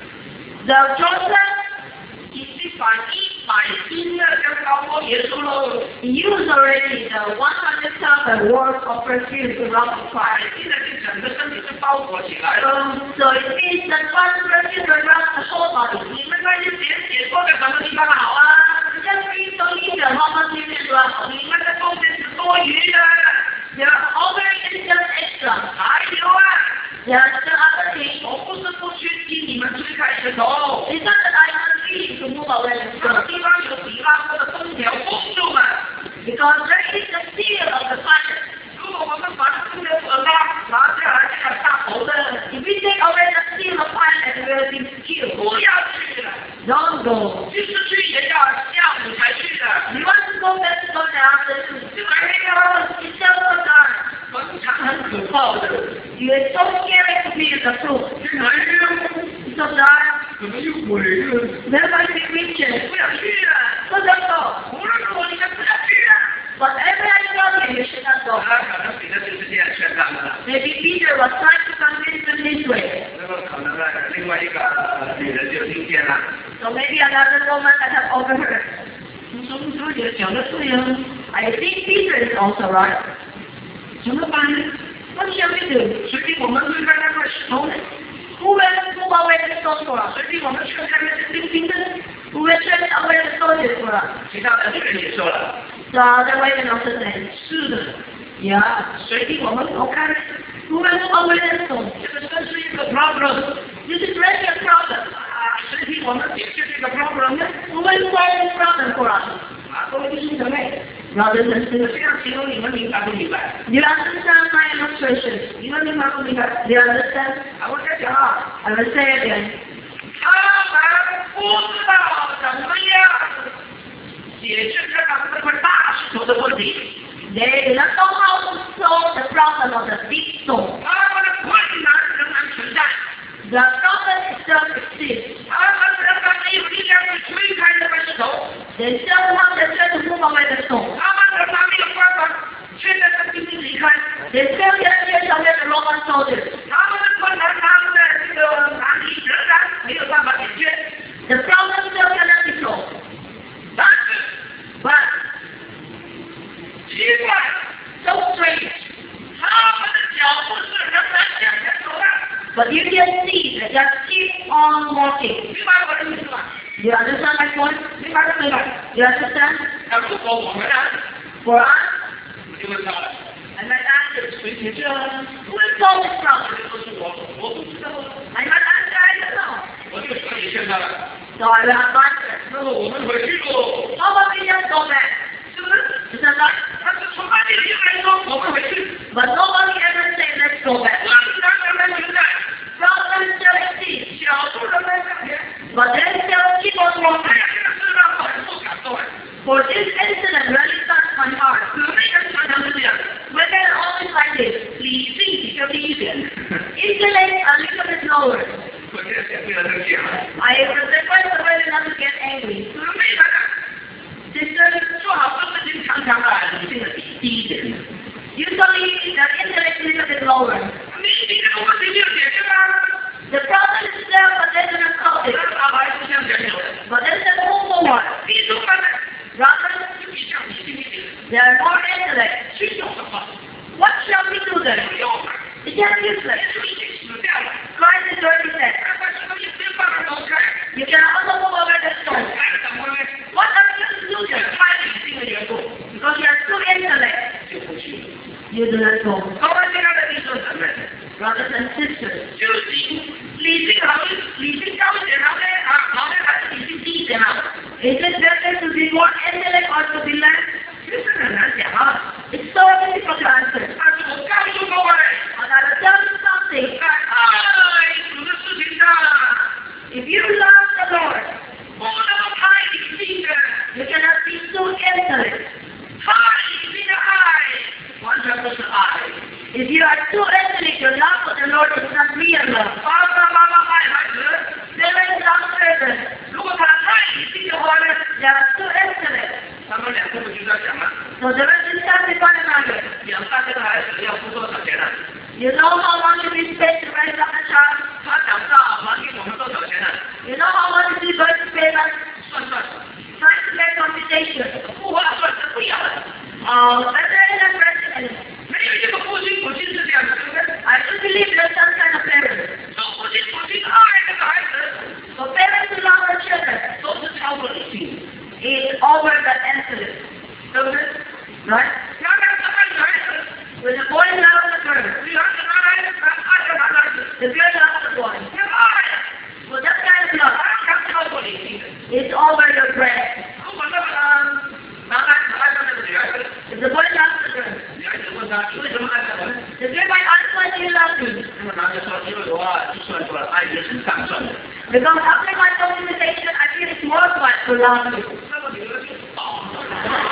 S1: The Joseph
S2: 已经把一百斤的香膏摸耶稣喽。
S1: used already the one hundred thousand worth of perfume to rub the Christ.
S2: 现在就整个身体是包裹起来了。
S1: So it means that one perfume will rub the whole body.
S2: 你们那些点解说的什么地方好啊？
S1: Just read the little how much you can rub.
S2: 你们的贡献是多余的。
S1: There are offering is just extra.
S2: 还有啊，
S1: There are still other things.
S2: 我不是不去替你们推开石头，
S1: It's not that I agree to move away the
S2: 这个
S1: stone.
S2: 地方有比拉多的封条封住了。
S1: Because there is the seal of the fire.
S2: 如果我们把封条耳拉拿下来，这个大头的，
S1: If we take away the seal of fire, we will be killed.
S2: 不要去了。
S1: Don't go.
S2: 就是去也要下午才去的。
S1: You want to go back to go after
S2: 这个没有，
S1: it's just so dark.
S2: 坟场很可怕的。
S1: You are so scary to be in the fruit.
S2: 去哪里呢？
S1: It's so dark.
S2: 怎么有鬼了？
S1: There might be creatures.
S2: 不想去了。
S1: So don't go.
S2: 无论如何，你们不要去了。
S1: Whatever I tell you, you should not go.
S2: 啊，可能彼得就是这样劝他们了。
S1: Maybe Peter was trying to convince them this way.
S2: 那么可能呢，另外一个呃女人就听见了。
S1: So maybe another woman that have overheard.
S2: 你说你说也讲的对呀，
S1: I think Peter is also right.
S2: 怎么办呢？
S1: What shall we do?
S2: 谁替我们推开那块石头呢？
S1: Who will move away the stone for us?
S2: 谁替我们劝开那些钉钉呢？
S1: Who will chase away the soldiers for us?
S2: 其他的女人也说了，
S1: The other women also said,
S2: 是的，
S1: yeah.
S2: 谁替我们走开？
S1: Who will move away the stone?
S2: 这个真是一个 problem。
S1: This is really a problem.
S2: 啊，谁替我们解决这个 problem 呢？
S1: Who will solve this problem for us?
S2: 啊，各位弟兄姊妹，
S1: Brothers and
S2: 这
S1: sisters,
S2: 样形容你们明白不明白？
S1: do you understand my illustration?
S2: 你们明白不明白？
S1: Do you understand?
S2: 啊，我再讲啊，
S1: I will say again.
S2: 他们不知道怎么样解决这两这块大石头的问题。
S1: They do not know how to solve the problem of the big stone.
S2: 他们的困难仍然存在，
S1: The problem still exists.
S2: 他们仍然没有力量去推开这块石头，
S1: They still have the strength to move away the stone.
S2: 他们仍然没有办法现在的兵离开，
S1: They still can't chase away the Roman soldiers.
S2: 他们的困难，他们的这个难题仍然
S1: But you can see that just keep on walking.
S2: 明白我的意思吗？
S1: You understand my point?
S2: 明白了没有？
S1: You understand?
S2: 那如果我们呢，
S1: For us,
S2: 我就问他了，
S1: I might ask you,
S2: 谁解决了？
S1: who is solved this problem?
S2: 这都是我，我不知道。
S1: I might answer, I don't know.
S2: 我就说你现在了，
S1: So I will have answered.
S2: 那么我们回去喽，
S1: How about we just go back?
S2: 是不是？
S1: Is that right?
S2: 但是从哪里一来说，我们回去，
S1: But nobody ever say let's go back.
S2: 那自然而然存在，
S1: Problems still exist.
S2: 小数人在上面。
S1: But they still keep on
S2: 哎
S1: walking.
S2: 呀，这个事让我很受感动哎。
S1: For this incident really touched my heart.
S2: 每个人常常是这样，
S1: Women always like this.
S2: 理性比较低一点。
S1: Intellect a little bit lower.
S2: 我现在为了这个讲，
S1: I request the women not to get angry.
S2: 每个人
S1: Sisters,
S2: 做好多事情常常啊理性的比低一点。
S1: usually the intellect is a little bit lower.
S2: 你你这个问题就解决了。
S1: The problem is there, but they do not solve it.
S2: 大孩子这样讲讲的，
S1: But they just move forward.
S2: 你怎么办呢？
S1: Rather,
S2: 比较理性一点，
S1: they are more intellect.
S2: 去用的话，
S1: What shall we do then?
S2: 不用了，
S1: It is useless.
S2: 已经死掉了。
S1: Christ is already said.
S2: 但是可以别放任走开，
S1: You can also move over the stone.
S2: 哎，怎么呢？
S1: What are you to do
S2: 因为
S1: then?
S2: 太理性的缘故，
S1: Because you are too intellect.
S2: 就不去。
S1: You do not go.
S2: 各位亲爱的弟兄姊妹，
S1: Brothers and sisters.
S2: 就是理理性好，理性高一点好呢，啊，好呢还是理性低一点好？
S1: Is it better to be more intellect or to be less?
S2: 其实很难讲啊。
S1: It's so difficult to answer.
S2: 但是我告诉各位，
S1: But I will tell you something.
S2: 在爱主的事情上，
S1: If you love the Lord,
S2: 不能太理性的，
S1: you cannot be too intellect.
S2: 太理性的爱，完全不是爱。
S1: If you are too intellect, your love for the Lord is not real love.
S2: 爸爸妈妈爱孩子，
S1: Parents love children.
S2: 如果他太理性的话呢，
S1: They are too intellect.
S2: 他们两个不就在想了，
S1: So they will discuss with one another.
S2: 养大这个孩子要付多少钱呢？
S1: You know how much it is paid to raise up a child?
S2: 他长大还给我们多少钱呢？
S1: You know how much it is going to pay us?
S2: 算算，
S1: Trying to make computation.
S2: 不划算是不一样的。
S1: Oh, better in a president.
S2: 没有一个父亲母亲是这样的，对不对？
S1: I do believe there's some kind of parents.
S2: 父亲母亲爱这个孩子，
S1: So parents who love their children
S2: 都是超过理性，
S1: is over the intellect.
S2: 对不对？
S1: Right?
S2: 男孩子爱女孩子，
S1: When the boy loves the girl,
S2: 女孩子男孩子爱着男孩子，
S1: the girl loves the boy.
S2: 这个爱
S1: So that kind of love
S2: 常超过理性的。
S1: is over your brain.
S2: 如果那个男孩子爱上那个女孩子，
S1: If the boy loves the girl,
S2: 女孩子问他你为什么爱上我呢？
S1: the girl might ask why do you love me?
S2: 那个男的说因为我啊计算出来爱你是上算的，
S1: Because after my communication, I feel it's worthwhile to love you.
S2: 那个女的就倒了，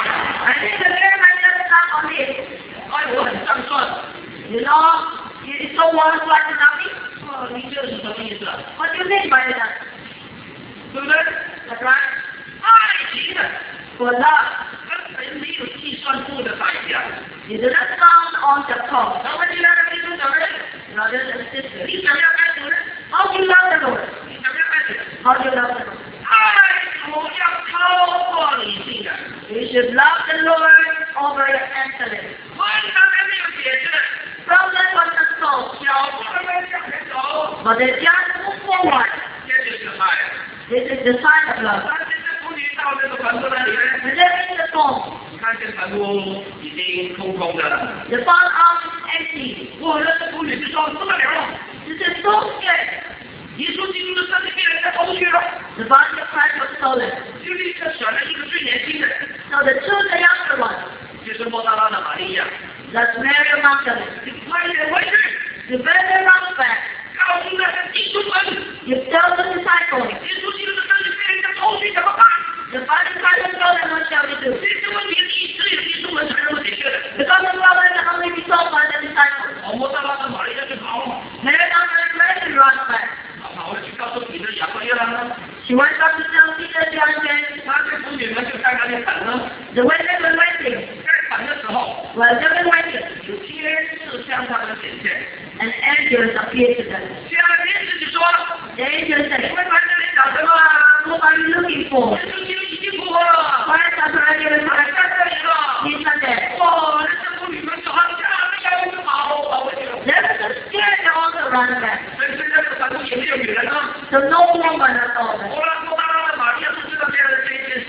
S1: I think the girl might just stop on this.
S2: 爱我很上算。
S1: You know, it's so worthwhile to love me.
S2: 哦，你这是什么意思啊？
S1: What do you mean by that?
S2: 对不对？
S1: That's right.
S2: 爱情的
S1: For love,
S2: 根本没有计算过的代价。
S1: you do not count on the cost.
S2: 那么亲爱的弟兄姊妹，
S1: Brothers and sisters,
S2: 你想要爱主呢？
S1: how do you love the Lord?
S2: 你想要爱主？
S1: How do you love the Lord?
S2: 爱主要超过理性的。
S1: You should love the Lord over your intellect.
S2: 问题还没有解决，
S1: Problem was not solved,
S2: 小步还没向前走，
S1: but they just move forward.
S2: 这就是爱。
S1: This is the sign of love.
S2: 但是这妇女到这个坟墓那里呢，
S1: When they reach the tomb,
S2: 看见坟墓已经空空的了。
S1: the found house is empty.
S2: 我那个妇女就说不得了了，
S1: This is so scared.
S2: 耶稣基督的身体被人家偷去了，
S1: The body of Christ was stolen.
S2: 就立刻选了一个最年轻的，
S1: So they chose the younger one.
S2: 就是莫大拉的玛利亚，
S1: That's Mary of Magdalene.
S2: 就快点回去，
S1: You better run back.
S2: 告诉那些弟兄们，
S1: You tell the disciples.
S2: 耶稣基督的身体被人家偷去怎么办？
S1: The body of Christ was stolen. What shall we do?
S2: 这个问题只只有弟兄们才能够解决的。
S1: Because the problem can only be solved by the disciples.
S2: 哦，莫大拉的玛利亚就跑了，
S1: Mary Magdalene ready to run back.
S2: 他跑回去告诉彼得、雅各、约翰了，
S1: She went back to tell Peter, John, James.
S2: 那些妇女们就在那里等了。
S1: The women were waiting.
S2: 在等的时候，
S1: While they were waiting,
S2: 有天使向他们显现，
S1: an angel appeared to them.
S2: 下天使就说：“你
S1: The angel said,
S2: 们在这里找什么？
S1: What are you looking for?
S2: 耶稣基督已经复活了，
S1: Christ has already
S2: 还
S1: risen.
S2: 在这里了。”
S1: He's not there.
S2: 哇！那些妇女们就喊：“呀，那要我们跑跑回去了。”
S1: They were so scared they also ran back.
S2: 真是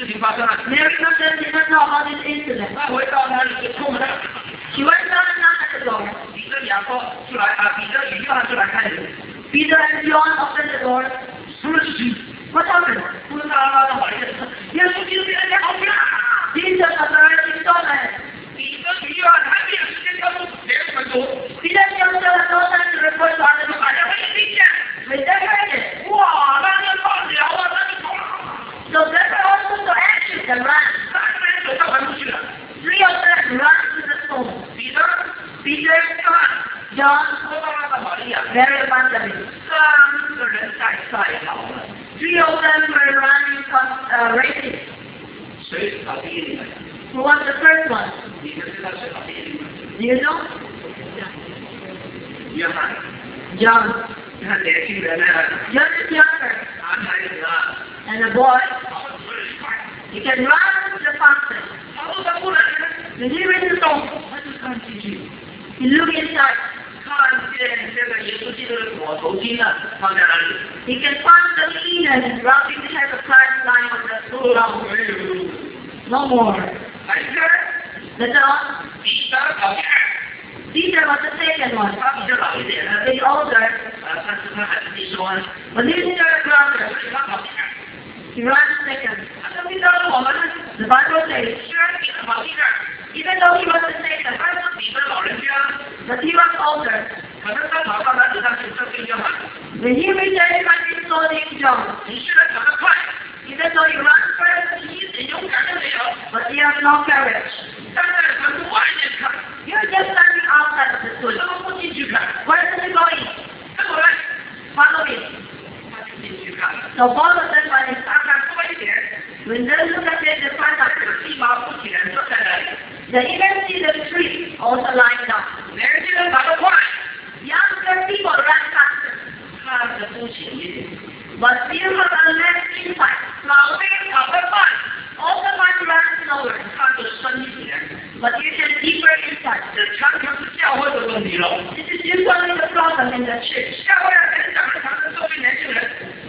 S2: 事情发生了。
S1: Mary Magdalene did not know about this incident.
S2: 她回到那里就冲门，
S1: She went down and knocked at the door.
S2: 彼得、雅各出来啊，彼得与约翰出来开门。
S1: Peter and John opened the door.
S2: 什么事情？
S1: What happened?
S2: 不是他拉到玛利亚说，耶稣基督被人家好了。
S1: Jesus authority saw that.
S2: 彼得与约翰还没有时间告诉别人门徒，
S1: Peter and John still had no time to report to others.
S2: 马上会听见。
S1: When they heard it,
S2: 哇，那就放了啊，那就跑了。
S1: so they were also so anxious and ran.
S2: 三个人走到门出去了。
S1: Three of them ran to the stone.
S2: 彼得、
S1: Peter,
S2: 约翰
S1: John,
S2: 和拉到玛利亚，
S1: Mary Magdalene.
S2: 三个人在赛跑了。
S1: Three of them were running from uh, races.
S2: 谁跑第一名？
S1: Who was the first one?
S2: 你们知道谁跑第一名吗？
S1: Do you know?
S2: 约翰，
S1: John.
S2: 你看年轻人呢，
S1: John is younger.
S2: 男孩子啊，
S1: And the boy,
S2: 跑得很快，
S1: he can run the fastest.
S2: 跑到不能，
S1: When he reaches home,
S2: 他就看进去，
S1: he look inside.
S2: 看见这个耶稣基督的裹头巾呢放在那里。
S1: He can find the heathen wrapping the head of Christ lying on the ground.
S2: 没有，
S1: No more.
S2: 还是
S1: The dog,
S2: 彼得跑第二，
S1: Peter was the second one.
S2: 他比较老一点呢，
S1: A bit older,
S2: 啊，但是他还是第说呢，
S1: but he's still younger.
S2: 所以他跑第二。
S1: He runs second.
S2: 他没告诉我们呢，
S1: The Bible says,
S2: 虽然彼得跑第二，
S1: even though he was the second,
S2: 但是彼得老人家，
S1: but he was older.
S2: 可能他跑到篮子上去这边就好。
S1: When he reached the country, saw him John.
S2: 你虽然跑得快，
S1: Even though he runs first,
S2: 你一点勇敢都没有，
S1: but he has no courage.
S2: 站在门外面看，
S1: You're just standing outside of the
S2: 为
S1: school.
S2: 什么不进去看？
S1: Where is he going?
S2: 跟我来，
S1: Follow me.
S2: 他就进去看了。
S1: So follow them by his
S2: 他看多一点，
S1: When they look at it, they find out
S2: 立马不起人坐在那里。
S1: they even see the tree also lined up.
S2: 年轻人跑得快，
S1: Younger people run faster,
S2: 看着不起一点；
S1: but still have a less insight.
S2: 老年人跑得慢，
S1: Also might run slower,
S2: 看着深一点。
S1: but you can deeper insight.
S2: 这常常是教会的问题了。
S1: This is usually the problem in the church.
S2: 教会的年长的常常说给年轻人，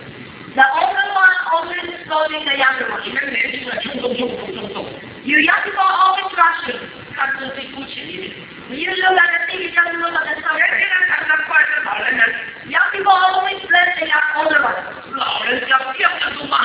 S1: The older one always scolding the younger
S2: 你
S1: one.
S2: 们年轻人冲动冲动冲动，
S1: You young people always rushing.
S2: 看着最肤浅一点。
S1: When you look at the thing, you just look at the
S2: 年轻
S1: suffering.
S2: 人常常怪这老人人，
S1: Young people always blame the young older one.
S2: 老人家样样都慢。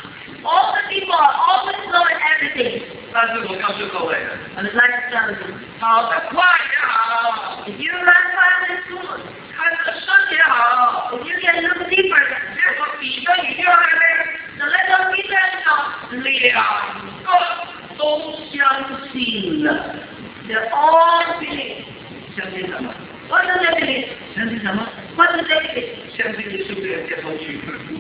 S1: All the people are always slow in everything.
S2: 但是我告诉各位，
S1: I would like to tell you,
S2: 跑得快也好，
S1: if you run fast and good,
S2: 看得深也好，
S1: if you can look deeper,
S2: 结果彼得与约翰呢，
S1: the little Peter and John,
S2: 两个都相信了。
S1: they all believe.
S2: 相信什么？
S1: What do they believe?
S2: 相信什么？
S1: What do they believe?
S2: 相信耶稣被人接收去。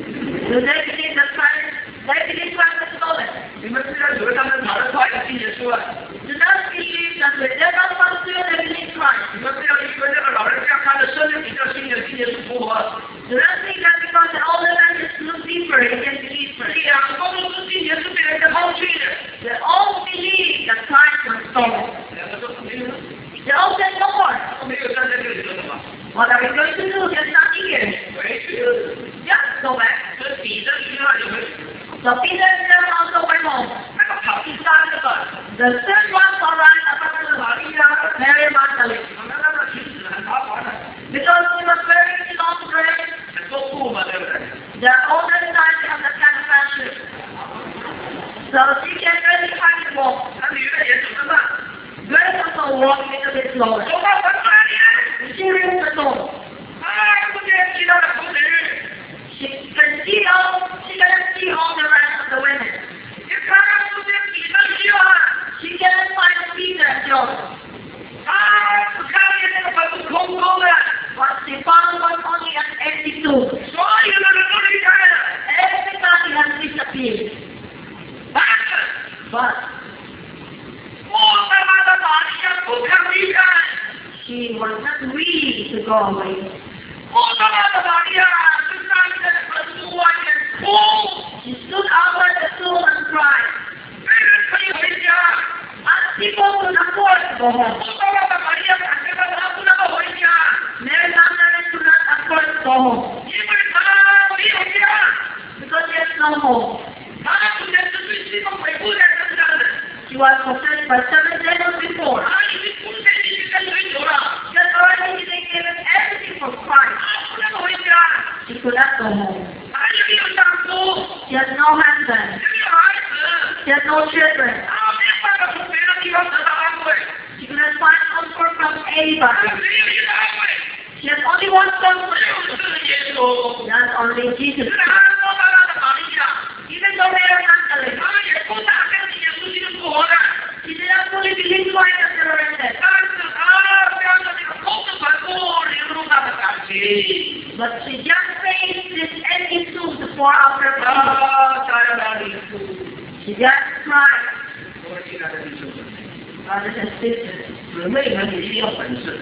S1: Do they believe that Christ? They believe Christ is stolen.
S2: 你们虽然以为他们跑得快，信耶稣啊，
S1: Do not believe that when they're not found to they believe Christ.
S2: 你们不要以为那个老人家看着生命比较新的信耶稣复活。
S1: Do not think that because the older man just look deeper, he can believe Christ.
S2: 两个都是信耶稣被人家抛去的，
S1: They all believe that Christ was stolen.
S2: 两个都是没有，
S1: They all said no more.
S2: 都没有站在这里做什么？
S1: What are we going to do? Just standing here.
S2: 回去。
S1: Just go back.
S2: 所以彼得与约翰就回去。
S1: So Peter and John also went home.
S2: 那个跑第三个的，
S1: The third one for right after
S2: 玛利亚，
S1: Mary Magdalene.
S2: 我们那个裙子很滑滑的，
S1: Because she was wearing long dress,
S2: 很多布嘛，对不对？
S1: the older side of the kind of fashion. So she can really hardly walk.
S2: 那女的也走得慢，
S1: Grace also walked a little bit slower.
S2: 走到很哪里？
S1: She reached the door.
S2: 啊，不见其他的妇女，
S1: She can see all, she cannot see all the rest of the women.
S2: 你看看不见彼得与约翰，
S1: She cannot find Peter and John.
S2: 啊，只看见那个坟是空空的，
S1: What she found was only an empty tomb.
S2: 所有的人都离开了。
S1: Everybody has disappeared.
S2: 但是
S1: But
S2: 莫大妈的玛利亚不肯离开，
S1: she was not willing to go away.
S2: 莫大妈的玛利亚就站在坟墓外面哭，
S1: She stood outside the tomb and cried.
S2: 没人可以回家。
S1: And people could afford to go home.
S2: 莫大妈的玛利亚感觉到她不能够回家，
S1: Mary Magdalene could not afford to go home
S2: 因为她没有家，
S1: because there's no home.
S2: 她不能是最希望回
S1: She was possessed by seven devils before.
S2: 她已经不再继续跟随主了。
S1: She had already been given everything for Christ.
S2: 她不能回家，
S1: She could not go home.
S2: 她也没有丈夫，
S1: She had no husband.
S2: 也没有孩子，
S1: She had no children.
S2: 她没有办法从别的地方得到安慰，
S1: She could not find comfort from
S2: 她
S1: anybody.
S2: 只有一个安慰，
S1: She had only one
S2: 就
S1: comfort.
S2: 是耶稣。
S1: That's only Jesus.
S2: 是她说到她的玛利亚，
S1: Even though they are Magdalene,
S2: 她也不大相信耶稣基督复活的，
S1: she did not fully believe Christ as the resurrected.
S2: 但是她将这个空的坟墓流露她的感情。
S1: But she just faced this empty tomb to pour out her pain.
S2: 啊，家人哪里？
S1: She just cried.
S2: 我亲爱的弟兄们，
S1: Brothers and sisters,
S2: 姊妹们，你一定要本事。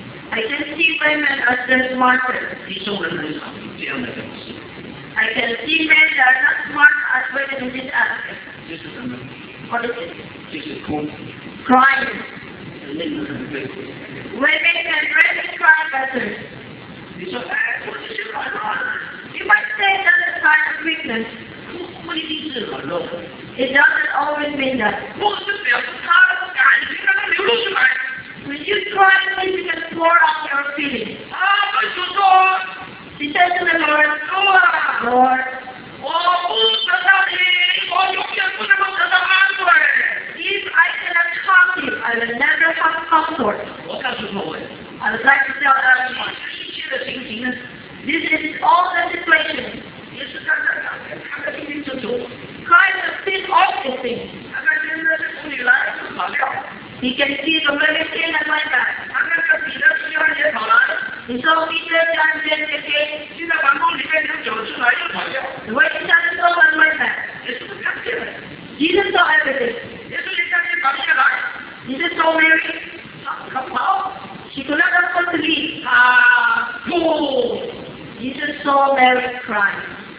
S1: I can see women as their smarter.
S2: 弟兄人很少有这样的本事，
S1: I can see men that are not smart as women in this aspect.
S2: 就是什么？
S1: What is it?
S2: 就是哭，
S1: Crying.
S2: 泪很对。
S1: Women can really cry better.
S2: 你说，哎，我这是软弱，
S1: You might say that's a sign of weakness.
S2: 不不一定是软弱，
S1: It doesn't always mean that.
S2: 或是表示他的感情让它流露出来。
S1: When you cry, it means you can pour out your feelings.
S2: 啊，本主说，
S1: She said to the Lord,
S2: 主啊，
S1: Lord,
S2: 我不得到你，我永远不能够得到安慰。
S1: if I cannot talk you, I will never have comfort.
S2: 我告诉各位，
S1: I would like to tell
S2: 其
S1: everyone,
S2: 实一切的情形呢，
S1: this is all the situation.
S2: 也是看看看看得清清楚楚。
S1: Christ has seen all these things.
S2: 看看现在是妇女来是跑掉，
S1: He can see the women in and like that.
S2: 看看这彼得西安也跑来，
S1: He saw Peter, John, James, again.
S2: 现在碗公里面有酒出来又跑掉，
S1: The way he shut the door and like that.
S2: 也是看见了。
S1: Jesus saw everything.
S2: 也是也看见玛利亚来，
S1: Jesus saw Mary.
S2: 他他跑，
S1: She could not afford to leave.
S2: 他哭。
S1: Jesus saw Mary cry.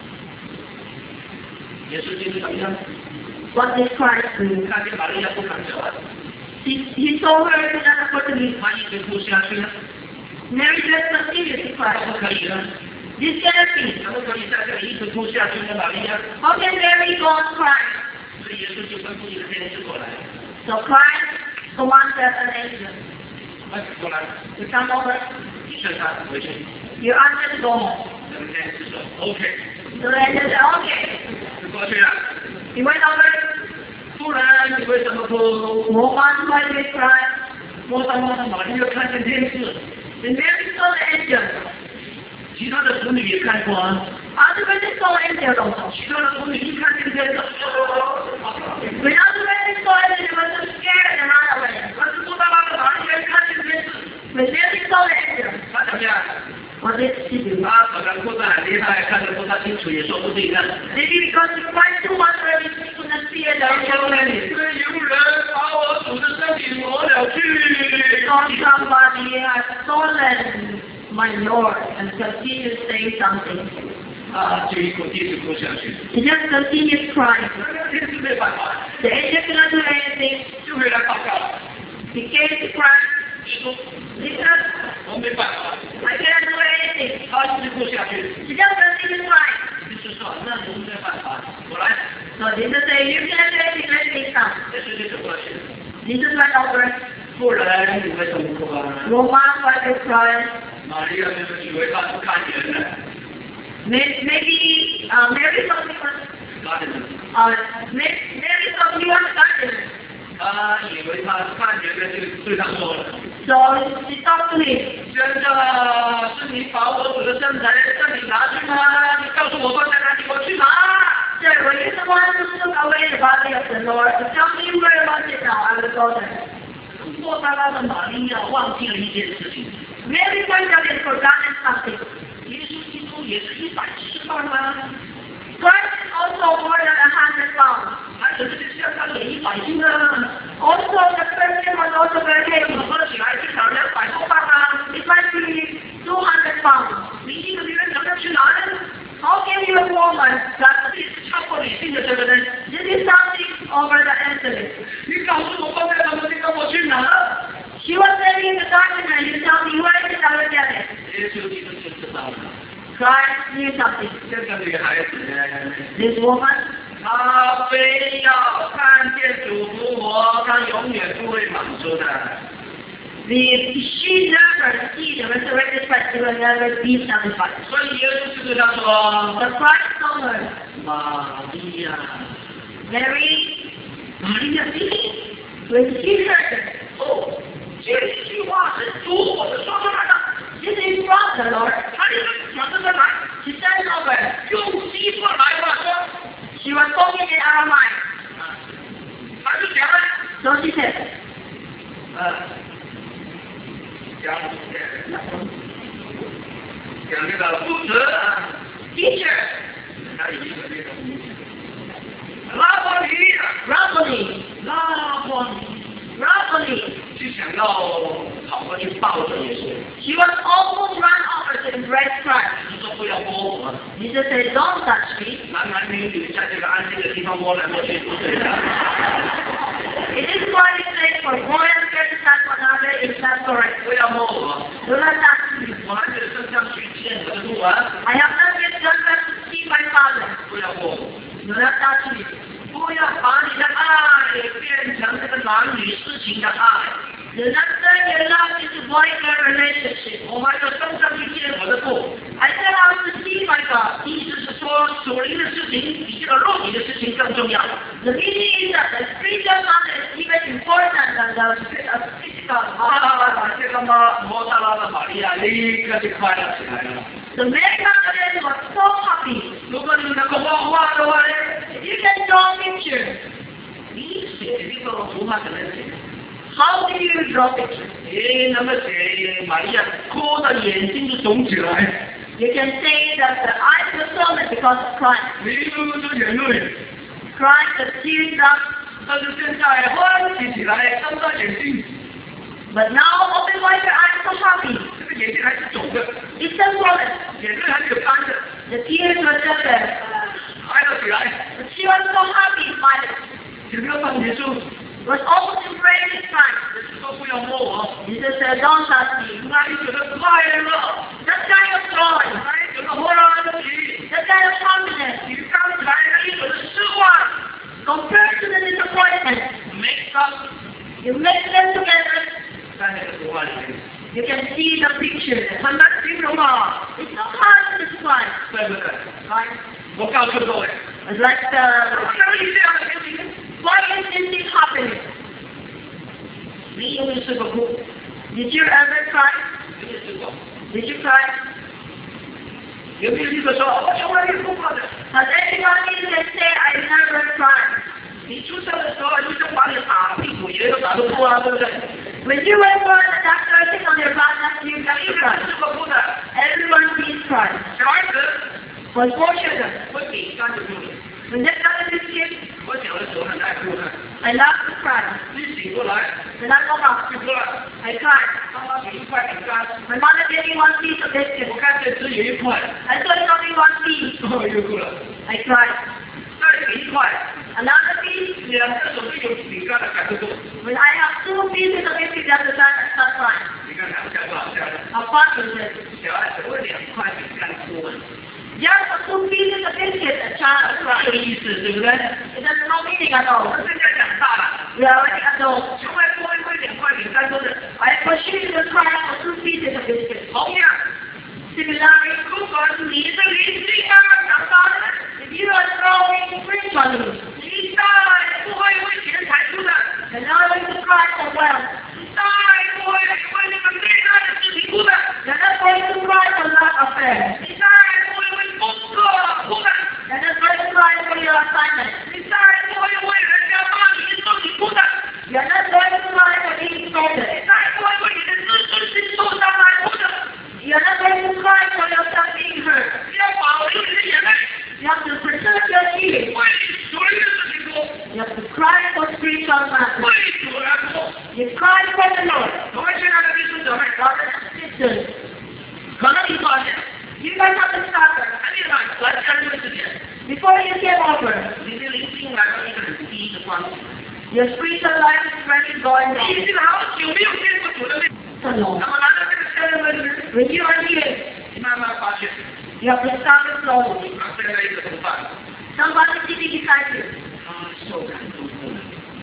S2: 耶稣基督怎么样？
S1: What did Christ do?
S2: 看见玛利亚不肯走啊，
S1: He, he saw her could not afford to leave.
S2: 他一直哭下去了，
S1: Mary just continued to
S2: 可
S1: cry.
S2: 不可以呢？
S1: This cannot be.
S2: 可不可以在这里一直哭下去呢？玛利亚，
S1: How can Mary go on crying?
S2: 所以耶稣就吩咐一个天使过来，
S1: So Christ commanded an angel
S2: 快过来，
S1: to come over.
S2: 你劝他回去。
S1: You answer to go home.
S2: 那个天使说 OK，
S1: So the angel said, okay.
S2: 就过去了。
S1: He went over.
S2: 不然你为什么哭？
S1: Woman, why did you cry?
S2: 我当我的玛利亚看见天使，
S1: When Mary saw the angel,
S2: 其他的妇女也看过啊，
S1: other women saw angel also.
S2: 其他的妇女一看见天使，
S1: When other women saw it, they were so scared and ran away.
S2: 可是不大妈的玛利亚看见天使，
S1: When Mary saw the angel,
S2: 她怎么样？
S1: what did she do?
S2: 她可能哭得很厉害，看得不大清楚，也说不定啊。
S1: Maybe because she cried too much already, she could not see it.
S2: 当
S1: Or
S2: 中呢，你是有人把我主的身体挪了去。
S1: thought somebody had stolen my Lord and continued saying something.
S2: 啊，就一口气就哭下去。
S1: He just continued crying.
S2: 天使没办法，
S1: The angel could not do anything.
S2: 就回来报告，
S1: He came to cry.
S2: 就说
S1: He said,
S2: 我没办法，
S1: I cannot do anything.
S2: 他一直哭下去。
S1: He just continued crying.
S2: 就是说，那我没办法，我来，
S1: So Jesus said, you cannot do anything, let me come.
S2: 这事就走过去了。
S1: Jesus went over.
S2: 不然你为什么哭啊？
S1: Woman, why you crying?
S2: 玛利亚就是以为他是看人的，
S1: Maybe, maybe uh, Mary thought he was,
S2: 看人的，
S1: uh, Mary Mary thought he was gardener.
S2: 他以为他是看人的，就对他说了。
S1: So she talked to him.
S2: 真的是你把我主的身材让你拿去吗？你告诉我放在哪里，我去拿。
S1: Sir, were you the one who took away the body of the Lord? Tell me where was it now? I will go there.
S2: 莫大拉的玛利亚忘记了一件事情，
S1: Mary might have been forgotten something.
S2: 耶稣基督也是一百七十万吗？
S1: Christ is also more than a hundred pounds.
S2: 还有这个像他也一百斤啊，
S1: Also, the person was also very heavy.
S2: 合起来至少两百多磅啊！
S1: It might be two hundred pounds.
S2: 你一个女人怎么去拿呢？
S1: How can you, a woman,
S2: 这是超过理性的，对不对？
S1: this is something over the intellect?
S2: 你告诉我放在什么地方，我去拿。
S1: She was telling the gardener, you tell me where did I get it?
S2: 耶稣基督就知道了。
S1: Christ knew something.
S2: 这个女孩子呢，
S1: This woman,
S2: 她非要看见主复活， 他永远不会满足的。
S1: The, she never see the resurrected Christ, she will never be satisfied.
S2: 所以耶稣就对他说
S1: The Christ told her,
S2: 玛利亚，
S1: Mary,
S2: 玛利亚听，
S1: when she heard it,
S2: 哦，这句话是主我的说出来的，
S1: this is from the Lord.
S2: 他就马上来，
S1: She sent over.
S2: 用希伯来话说，
S1: She was spoken in Aramaic.
S2: 他就讲了，
S1: So she said,
S2: 呃，讲讲这个夫子，
S1: Teacher,
S2: 他有一个这个拉伯尼，
S1: Rabboni,
S2: 拉伯尼。
S1: Rabboni.
S2: 就想要跑过去抱着耶稣，
S1: She was almost run over to embrace Christ.
S2: 你说不要摸我，
S1: Jesus said, don't touch me.
S2: 男男女女在这个安静的地方摸来摸去不对的。
S1: It is why it says for boy and girl to touch one another is not correct.
S2: 不要摸我，
S1: Do not touch me.
S2: 我还没有升上去见我的路啊！
S1: I have not yet gone back to see my father.
S2: 不要摸我，
S1: Do not touch me.
S2: 不要把你的爱变成这个男女私情的爱。
S1: Do not turn your love into boy-girl relationship.
S2: 我还要升上去见我的父，
S1: I set out to see my God.
S2: 意思是说属灵的事情比这个肉体的事情更重要。
S1: The meaning is that the spiritual matter is even important than the uh, physical.
S2: 啊，这个妈摩大拉的玛利亚立刻就快乐起来了。
S1: The Mary Magdalene was so happy.
S2: 如果你能够画画的话呢？
S1: If you can draw pictures,
S2: 你写这个图画怎么写？
S1: how do you draw pictures?
S2: 你能够写玛利亚哭的眼睛就肿起来，
S1: You can say that the eyes were swollen because of crying.
S2: 流着眼泪，
S1: Crying the tears up.
S2: 但是现在欢喜起来，睁大眼睛，
S1: But now open wide your eyes so happy.
S2: 这个眼睛还是肿的，
S1: It's still swollen.
S2: 眼泪还没有干的，
S1: The tears were still there.
S2: 快乐起来，
S1: But she was so happy smiling.
S2: 想要放耶稣，
S1: Was almost embracing Christ.
S2: 说不要摸我，
S1: Jesus said, don't touch me.
S2: 那你觉得快乐，
S1: That kind of joy.
S2: 那你觉得欢喜，
S1: That kind of confidence.
S2: 你刚才那一种的失望
S1: Compared to the disappointment.
S2: ，make up
S1: You mix them together.
S2: 在那个图画里面，
S1: You can see the picture.
S2: 很难形容啊，
S1: It's so hard to describe.
S2: 对不对？
S1: Right?
S2: 我告诉各位，
S1: It's like
S2: 我
S1: the,
S2: 相信这样的事情。
S1: why is this thing happening?
S2: 你有没有试过哭？
S1: Did you ever cry?
S2: 有没有试过？
S1: Did you cry?
S2: 有没有一个说我从来没哭过的？
S1: Has anyone in can say I never cried?
S2: 你出生的时候医生把你打屁股，也有打得哭啊，对不对？
S1: When you were born, the doctor sitting on your back and you
S2: 一
S1: got
S2: 个
S1: cry.
S2: 人试过哭的，
S1: Everyone needs cry.
S2: 小孩子
S1: For small children,
S2: 会比干就哭的。
S1: when they're not in this kid,
S2: 我小的时候很爱哭的，
S1: I love to cry.
S2: 一醒过来
S1: When I go out,
S2: 就哭了。
S1: I cry.
S2: 妈妈给一块饼干，
S1: My mother gave me one piece of
S2: 我
S1: biscuit.
S2: 看见只有一块，
S1: I saw it only one piece.
S2: 哦又哭了。
S1: I cried.
S2: 再给一块，
S1: Another piece.
S2: 两个手都有饼干的感觉。
S1: When I have two pieces of biscuit at the time, I start crying.
S2: 你看两下不好笑的，
S1: How fun is it?
S2: 小孩子为两块饼干哭啊，
S1: Just for two pieces of biscuit, a child
S2: 这个
S1: cries.
S2: 意思对不对？
S1: It has no meaning at all.
S2: 我现在长大了。
S1: We are already adults.
S2: 从来不会为两块饼干说的。
S1: I pursue the cry for two pieces of biscuit.
S2: 同样，
S1: Similarly,
S2: 如果你的灵性刚刚长大了，
S1: if you are growing spiritually,
S2: 你再也不会为钱财哭的，
S1: you're not going to cry for wealth.
S2: 你再也不会为那个恋爱的事情哭的，
S1: You're not going to cry for love affairs.
S2: 你再也不会为工作哭的，
S1: You're not going to cry for your assignment.
S2: 你再也不会为人家骂你的时候你哭的，
S1: You're not going to cry for being
S2: 你
S1: scolded.
S2: 再也不会为你的自尊心受伤来哭的。
S1: You're not going to cry for yourself being hurt.
S2: 你要保留你的眼泪，
S1: You have to preserve your feelings.
S2: 为属灵的事情哭，
S1: You have to cry for spiritual matters.
S2: 为主而哭。
S1: You cry for the Lord.
S2: 我们亲爱的弟兄姊妹，
S1: Brothers and sisters,
S2: 可能你发现，
S1: you guys have discovered
S2: 还没有来来加入之前，
S1: before you came over,
S2: 你的灵性来到一个很低的关系。
S1: your spiritual life is really going
S2: 你已
S1: down.
S2: 经好久没有见过主的面，
S1: So long.
S2: 那么来到这个社会里，
S1: When you are here,
S2: 你慢慢发现，
S1: you have discovered slowly.
S2: 啊，现在一个同伴，
S1: Somebody sitting beside you.
S2: 他受感动了，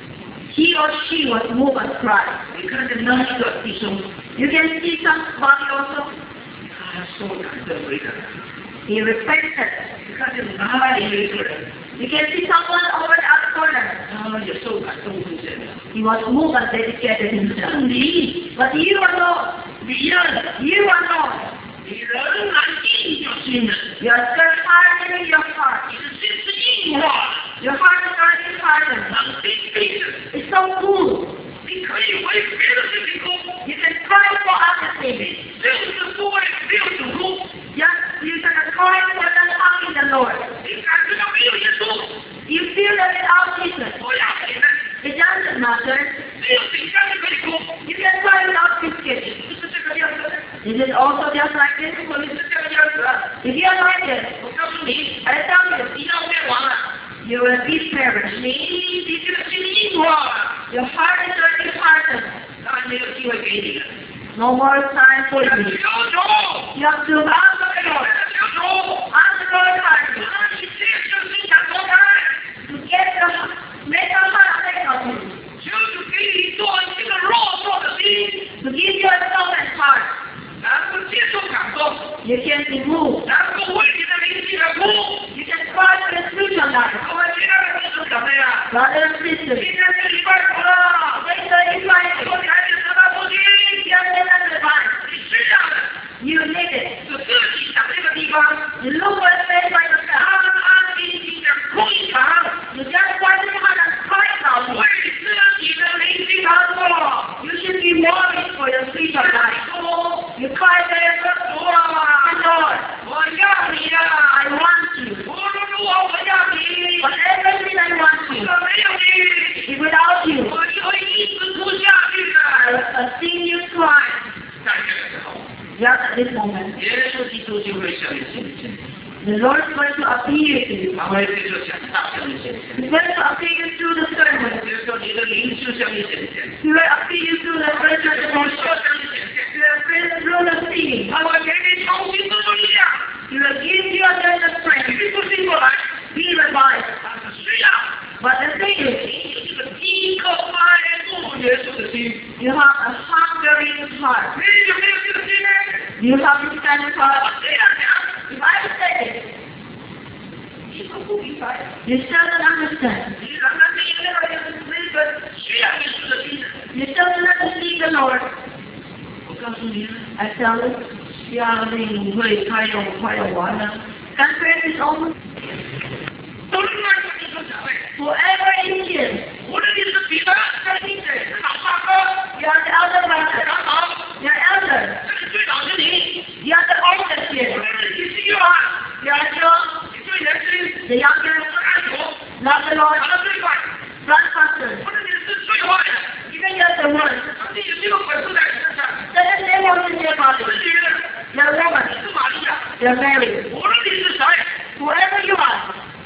S1: he or she was moved by Christ.
S2: 你看见那一个弟兄，
S1: You can see somebody also,
S2: 他受感的回答。
S1: he repented.
S2: 你看见哪里有一个人，
S1: You can see someone over the other corner.
S2: 他也受感动奉献了。
S1: He was moved and dedicated himself.
S2: 你，
S1: But you are not.
S2: 你呀，
S1: You are not.
S2: 你仍然硬着心的，
S1: You are still hardening your heart.
S2: 你的心是硬化，
S1: Your heart is already hardened.
S2: 冷冰冰的。
S1: It's so cool.
S2: 你可以为别的事情哭，
S1: You can cry for other things.
S2: 就是不为没有主哭。
S1: Yes, you can cry for the love in the Lord.
S2: 你感觉到没有耶稣，
S1: You feel that without Jesus.
S2: 我要你们
S1: It doesn't matter.
S2: 没有饼干就可以哭，
S1: You can cry without biscuits.
S2: 不是这个样子。
S1: Is it also just like this?
S2: 如果你是这个样子，
S1: If you are like this,
S2: 我告诉你，
S1: I tell you,
S2: 你要灭亡了。
S1: you will be perished.
S2: 你你这个心硬化，
S1: Your heart is already hardened.
S2: 当然没有机会给你了。
S1: No more time for
S2: 要
S1: you.
S2: 求主，
S1: You have to ask the Lord.
S2: 求主，
S1: Ask the Lord pardon.
S2: 让你接受心想脱开，
S1: To get the, make your heart take of you.
S2: 求主给你做一个弱弱的心，
S1: To give you a stubborn heart.
S2: 能够接受感动，
S1: You can be moved.
S2: 能够为你的灵性而哭。
S1: You can cry for the spiritual life.
S2: 各位亲爱的弟兄姊妹啊，
S1: Brothers and
S2: 今
S1: sisters,
S2: 天是礼拜五了，
S1: later in life,
S2: 说你还是得到福音，
S1: you have never survived.
S2: 你需要的
S1: You need it.
S2: 是自己找这个地方，
S1: You look for a place by
S2: 安
S1: yourself.
S2: 安静静的哭一场，
S1: You just want to have a cry about
S2: 为
S1: it.
S2: 自己的灵性而做。
S1: You should be mourning for your spiritual life.
S2: 说，
S1: You cry there,
S2: 主啊，
S1: Lord,
S2: 我要你
S1: I
S2: 呀，
S1: want you.
S2: 无论如何我要你，
S1: But everything I want
S2: 如
S1: you.
S2: 果没有你，
S1: If without you,
S2: 我就会一直哭下去
S1: I
S2: 的。
S1: will see you cry.
S2: 在这个时候，
S1: Just at this moment,
S2: 耶稣基督就会向你显现，
S1: the Lord is going to appear to you.
S2: 他会对着讲道向你显现。
S1: He's going to appear through the sermon.
S2: 比如说你的灵就向你显现，
S1: He will appear through the spiritual
S2: 我
S1: dimension.
S2: 就向你显现，
S1: He will appear through the seeing.
S2: 他会给你重新的力量，
S1: He will give you a sense of
S2: 你
S1: strength.
S2: 信不信过来？
S1: Be revived.
S2: 他是需要
S1: But the thing is,
S2: 你有这个饥渴爱慕耶稣的心，
S1: you have a hungering heart.
S2: 你有没有这个心呢？
S1: You have this kind of
S2: 我
S1: heart.
S2: 这样讲，
S1: If I say it,
S2: 你都不明白，
S1: you still don't understand.
S2: 你仍然没有那个那个需要耶稣的心。
S1: You still do not see the Lord.
S2: 我告诉你，
S1: I tell you,
S2: 夏令会快要快要完了，
S1: conference is over.
S2: 都是那个弟兄姊妹。
S1: Whoever is here,
S2: 无论你是彼得、是你是老大哥、
S1: you are the elder brother,
S2: 长老，
S1: you are elder,
S2: 这里最老是你，
S1: you are the oldest
S2: 无
S1: here,
S2: 论你是约翰，
S1: you are young,
S2: 你最年轻，
S1: the youngest,
S2: 是爱主，
S1: not the Lord,
S2: 跑得最快，
S1: not faster.
S2: 无论你是最坏的，
S1: Even you are the one
S2: 你有这个本事在你身上，
S1: that is able to your
S2: 是
S1: body.
S2: 女人，
S1: You are a woman,
S2: 你是玛利亚，
S1: you are married.
S2: 无论你是谁，
S1: Whoever you are,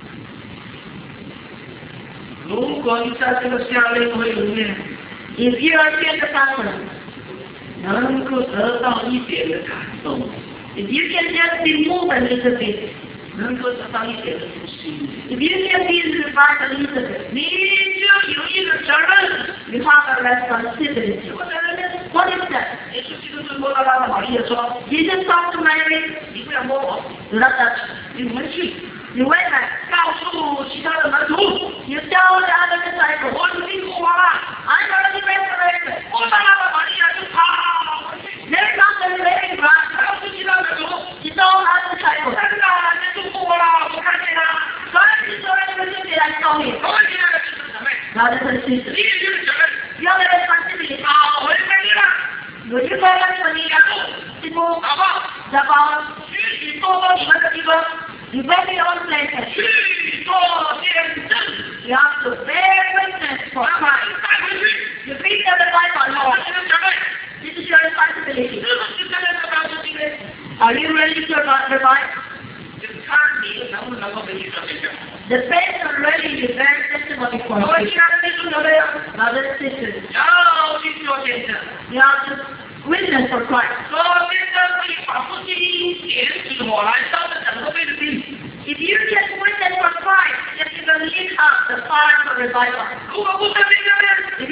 S2: 如果你在这个夏令会里面
S1: if you are here in the conference,
S2: 能够得到一点的感动，
S1: if you can just be moved a little bit,
S2: 能够得到一点的复兴，
S1: if you can be revived a little bit,
S2: 你就有一个责任。
S1: you have a responsibility.
S2: 什么责任呢？
S1: What is that?
S2: 耶稣基督对摩拉拉的玛利亚说
S1: Jesus talked to Mary,
S2: 你不要摸我，
S1: do not touch.
S2: 你们去
S1: You went back.
S2: 告诉其他的门徒，
S1: You tell the other disciples,
S2: 我已经复活了。
S1: I'm already resurrected.
S2: 摩拉拉的玛利亚就跑回去，
S1: There's not the living God.
S2: 告诉其他门徒，
S1: You told other disciples,
S2: 真的，耶稣复活了，我看见了。
S1: God is already received. I saw him.
S2: 各位亲爱的弟兄姊妹，
S1: Brothers and sisters,
S2: 你也就是责任，
S1: you have a responsibility.
S2: 跑回美利了，
S1: Will you go back to the
S2: 然后
S1: people,
S2: 祷告，
S1: the power,
S2: 许许多多你们的地方，
S1: you go to your own places.
S2: 许多见证，
S1: You have to bear witness for
S2: 把
S1: Christ.
S2: 带回去。
S1: You bring them the Bible,
S2: 各位
S1: Lord.
S2: 弟兄姊妹，
S1: This is your responsibility.
S2: 是不是真的是告诉今天？
S1: Are you ready to revive?
S2: 就看你能不能够回去做见证。
S1: Depends on whether you bear testimony for
S2: 各位
S1: Christ.
S2: 亲爱的弟兄姊妹啊，
S1: Brothers and sisters,
S2: 要去做见证。
S1: you have to witness for Christ.
S2: 做见证可以把福音点起火来，烧着整个菲律宾。
S1: If you just witness for Christ, then you will lift up the fire for revival.
S2: 如果不是这个面，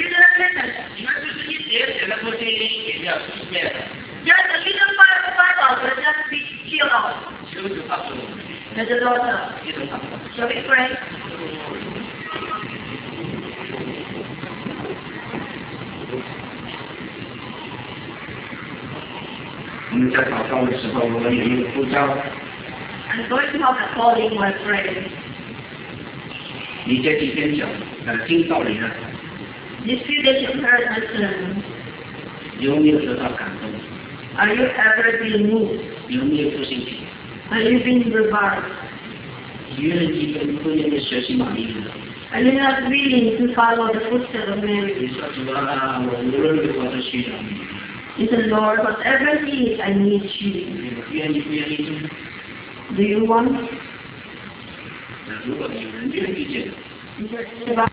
S2: 需要熄灭的，
S1: Just a little fire spark will just be killed off.
S2: 求主告诉我们，
S1: May the Lord help.
S2: 一同祷告。
S1: Shall we pray?
S2: 我们在祷告的时候，我们有一个呼召，
S1: I'm going to have a calling my prayer.
S2: 你这几天讲，呃，听道理呢，
S1: These few days you heard my sermon.
S2: 有没有得到感动？
S1: Are you ever being moved?
S2: 有没有复兴起？
S1: Are you being revived?
S2: 愿意跟不愿意学习玛丽的？
S1: Are you not willing to follow the footsteps of
S2: 你
S1: Mary?
S2: 说主啊，我无论如何都需要你，
S1: He said, Lord, whatever it is, I need you.
S2: 你愿意不愿意？
S1: Do you want?
S2: 那如果有人愿意这个，
S1: He said,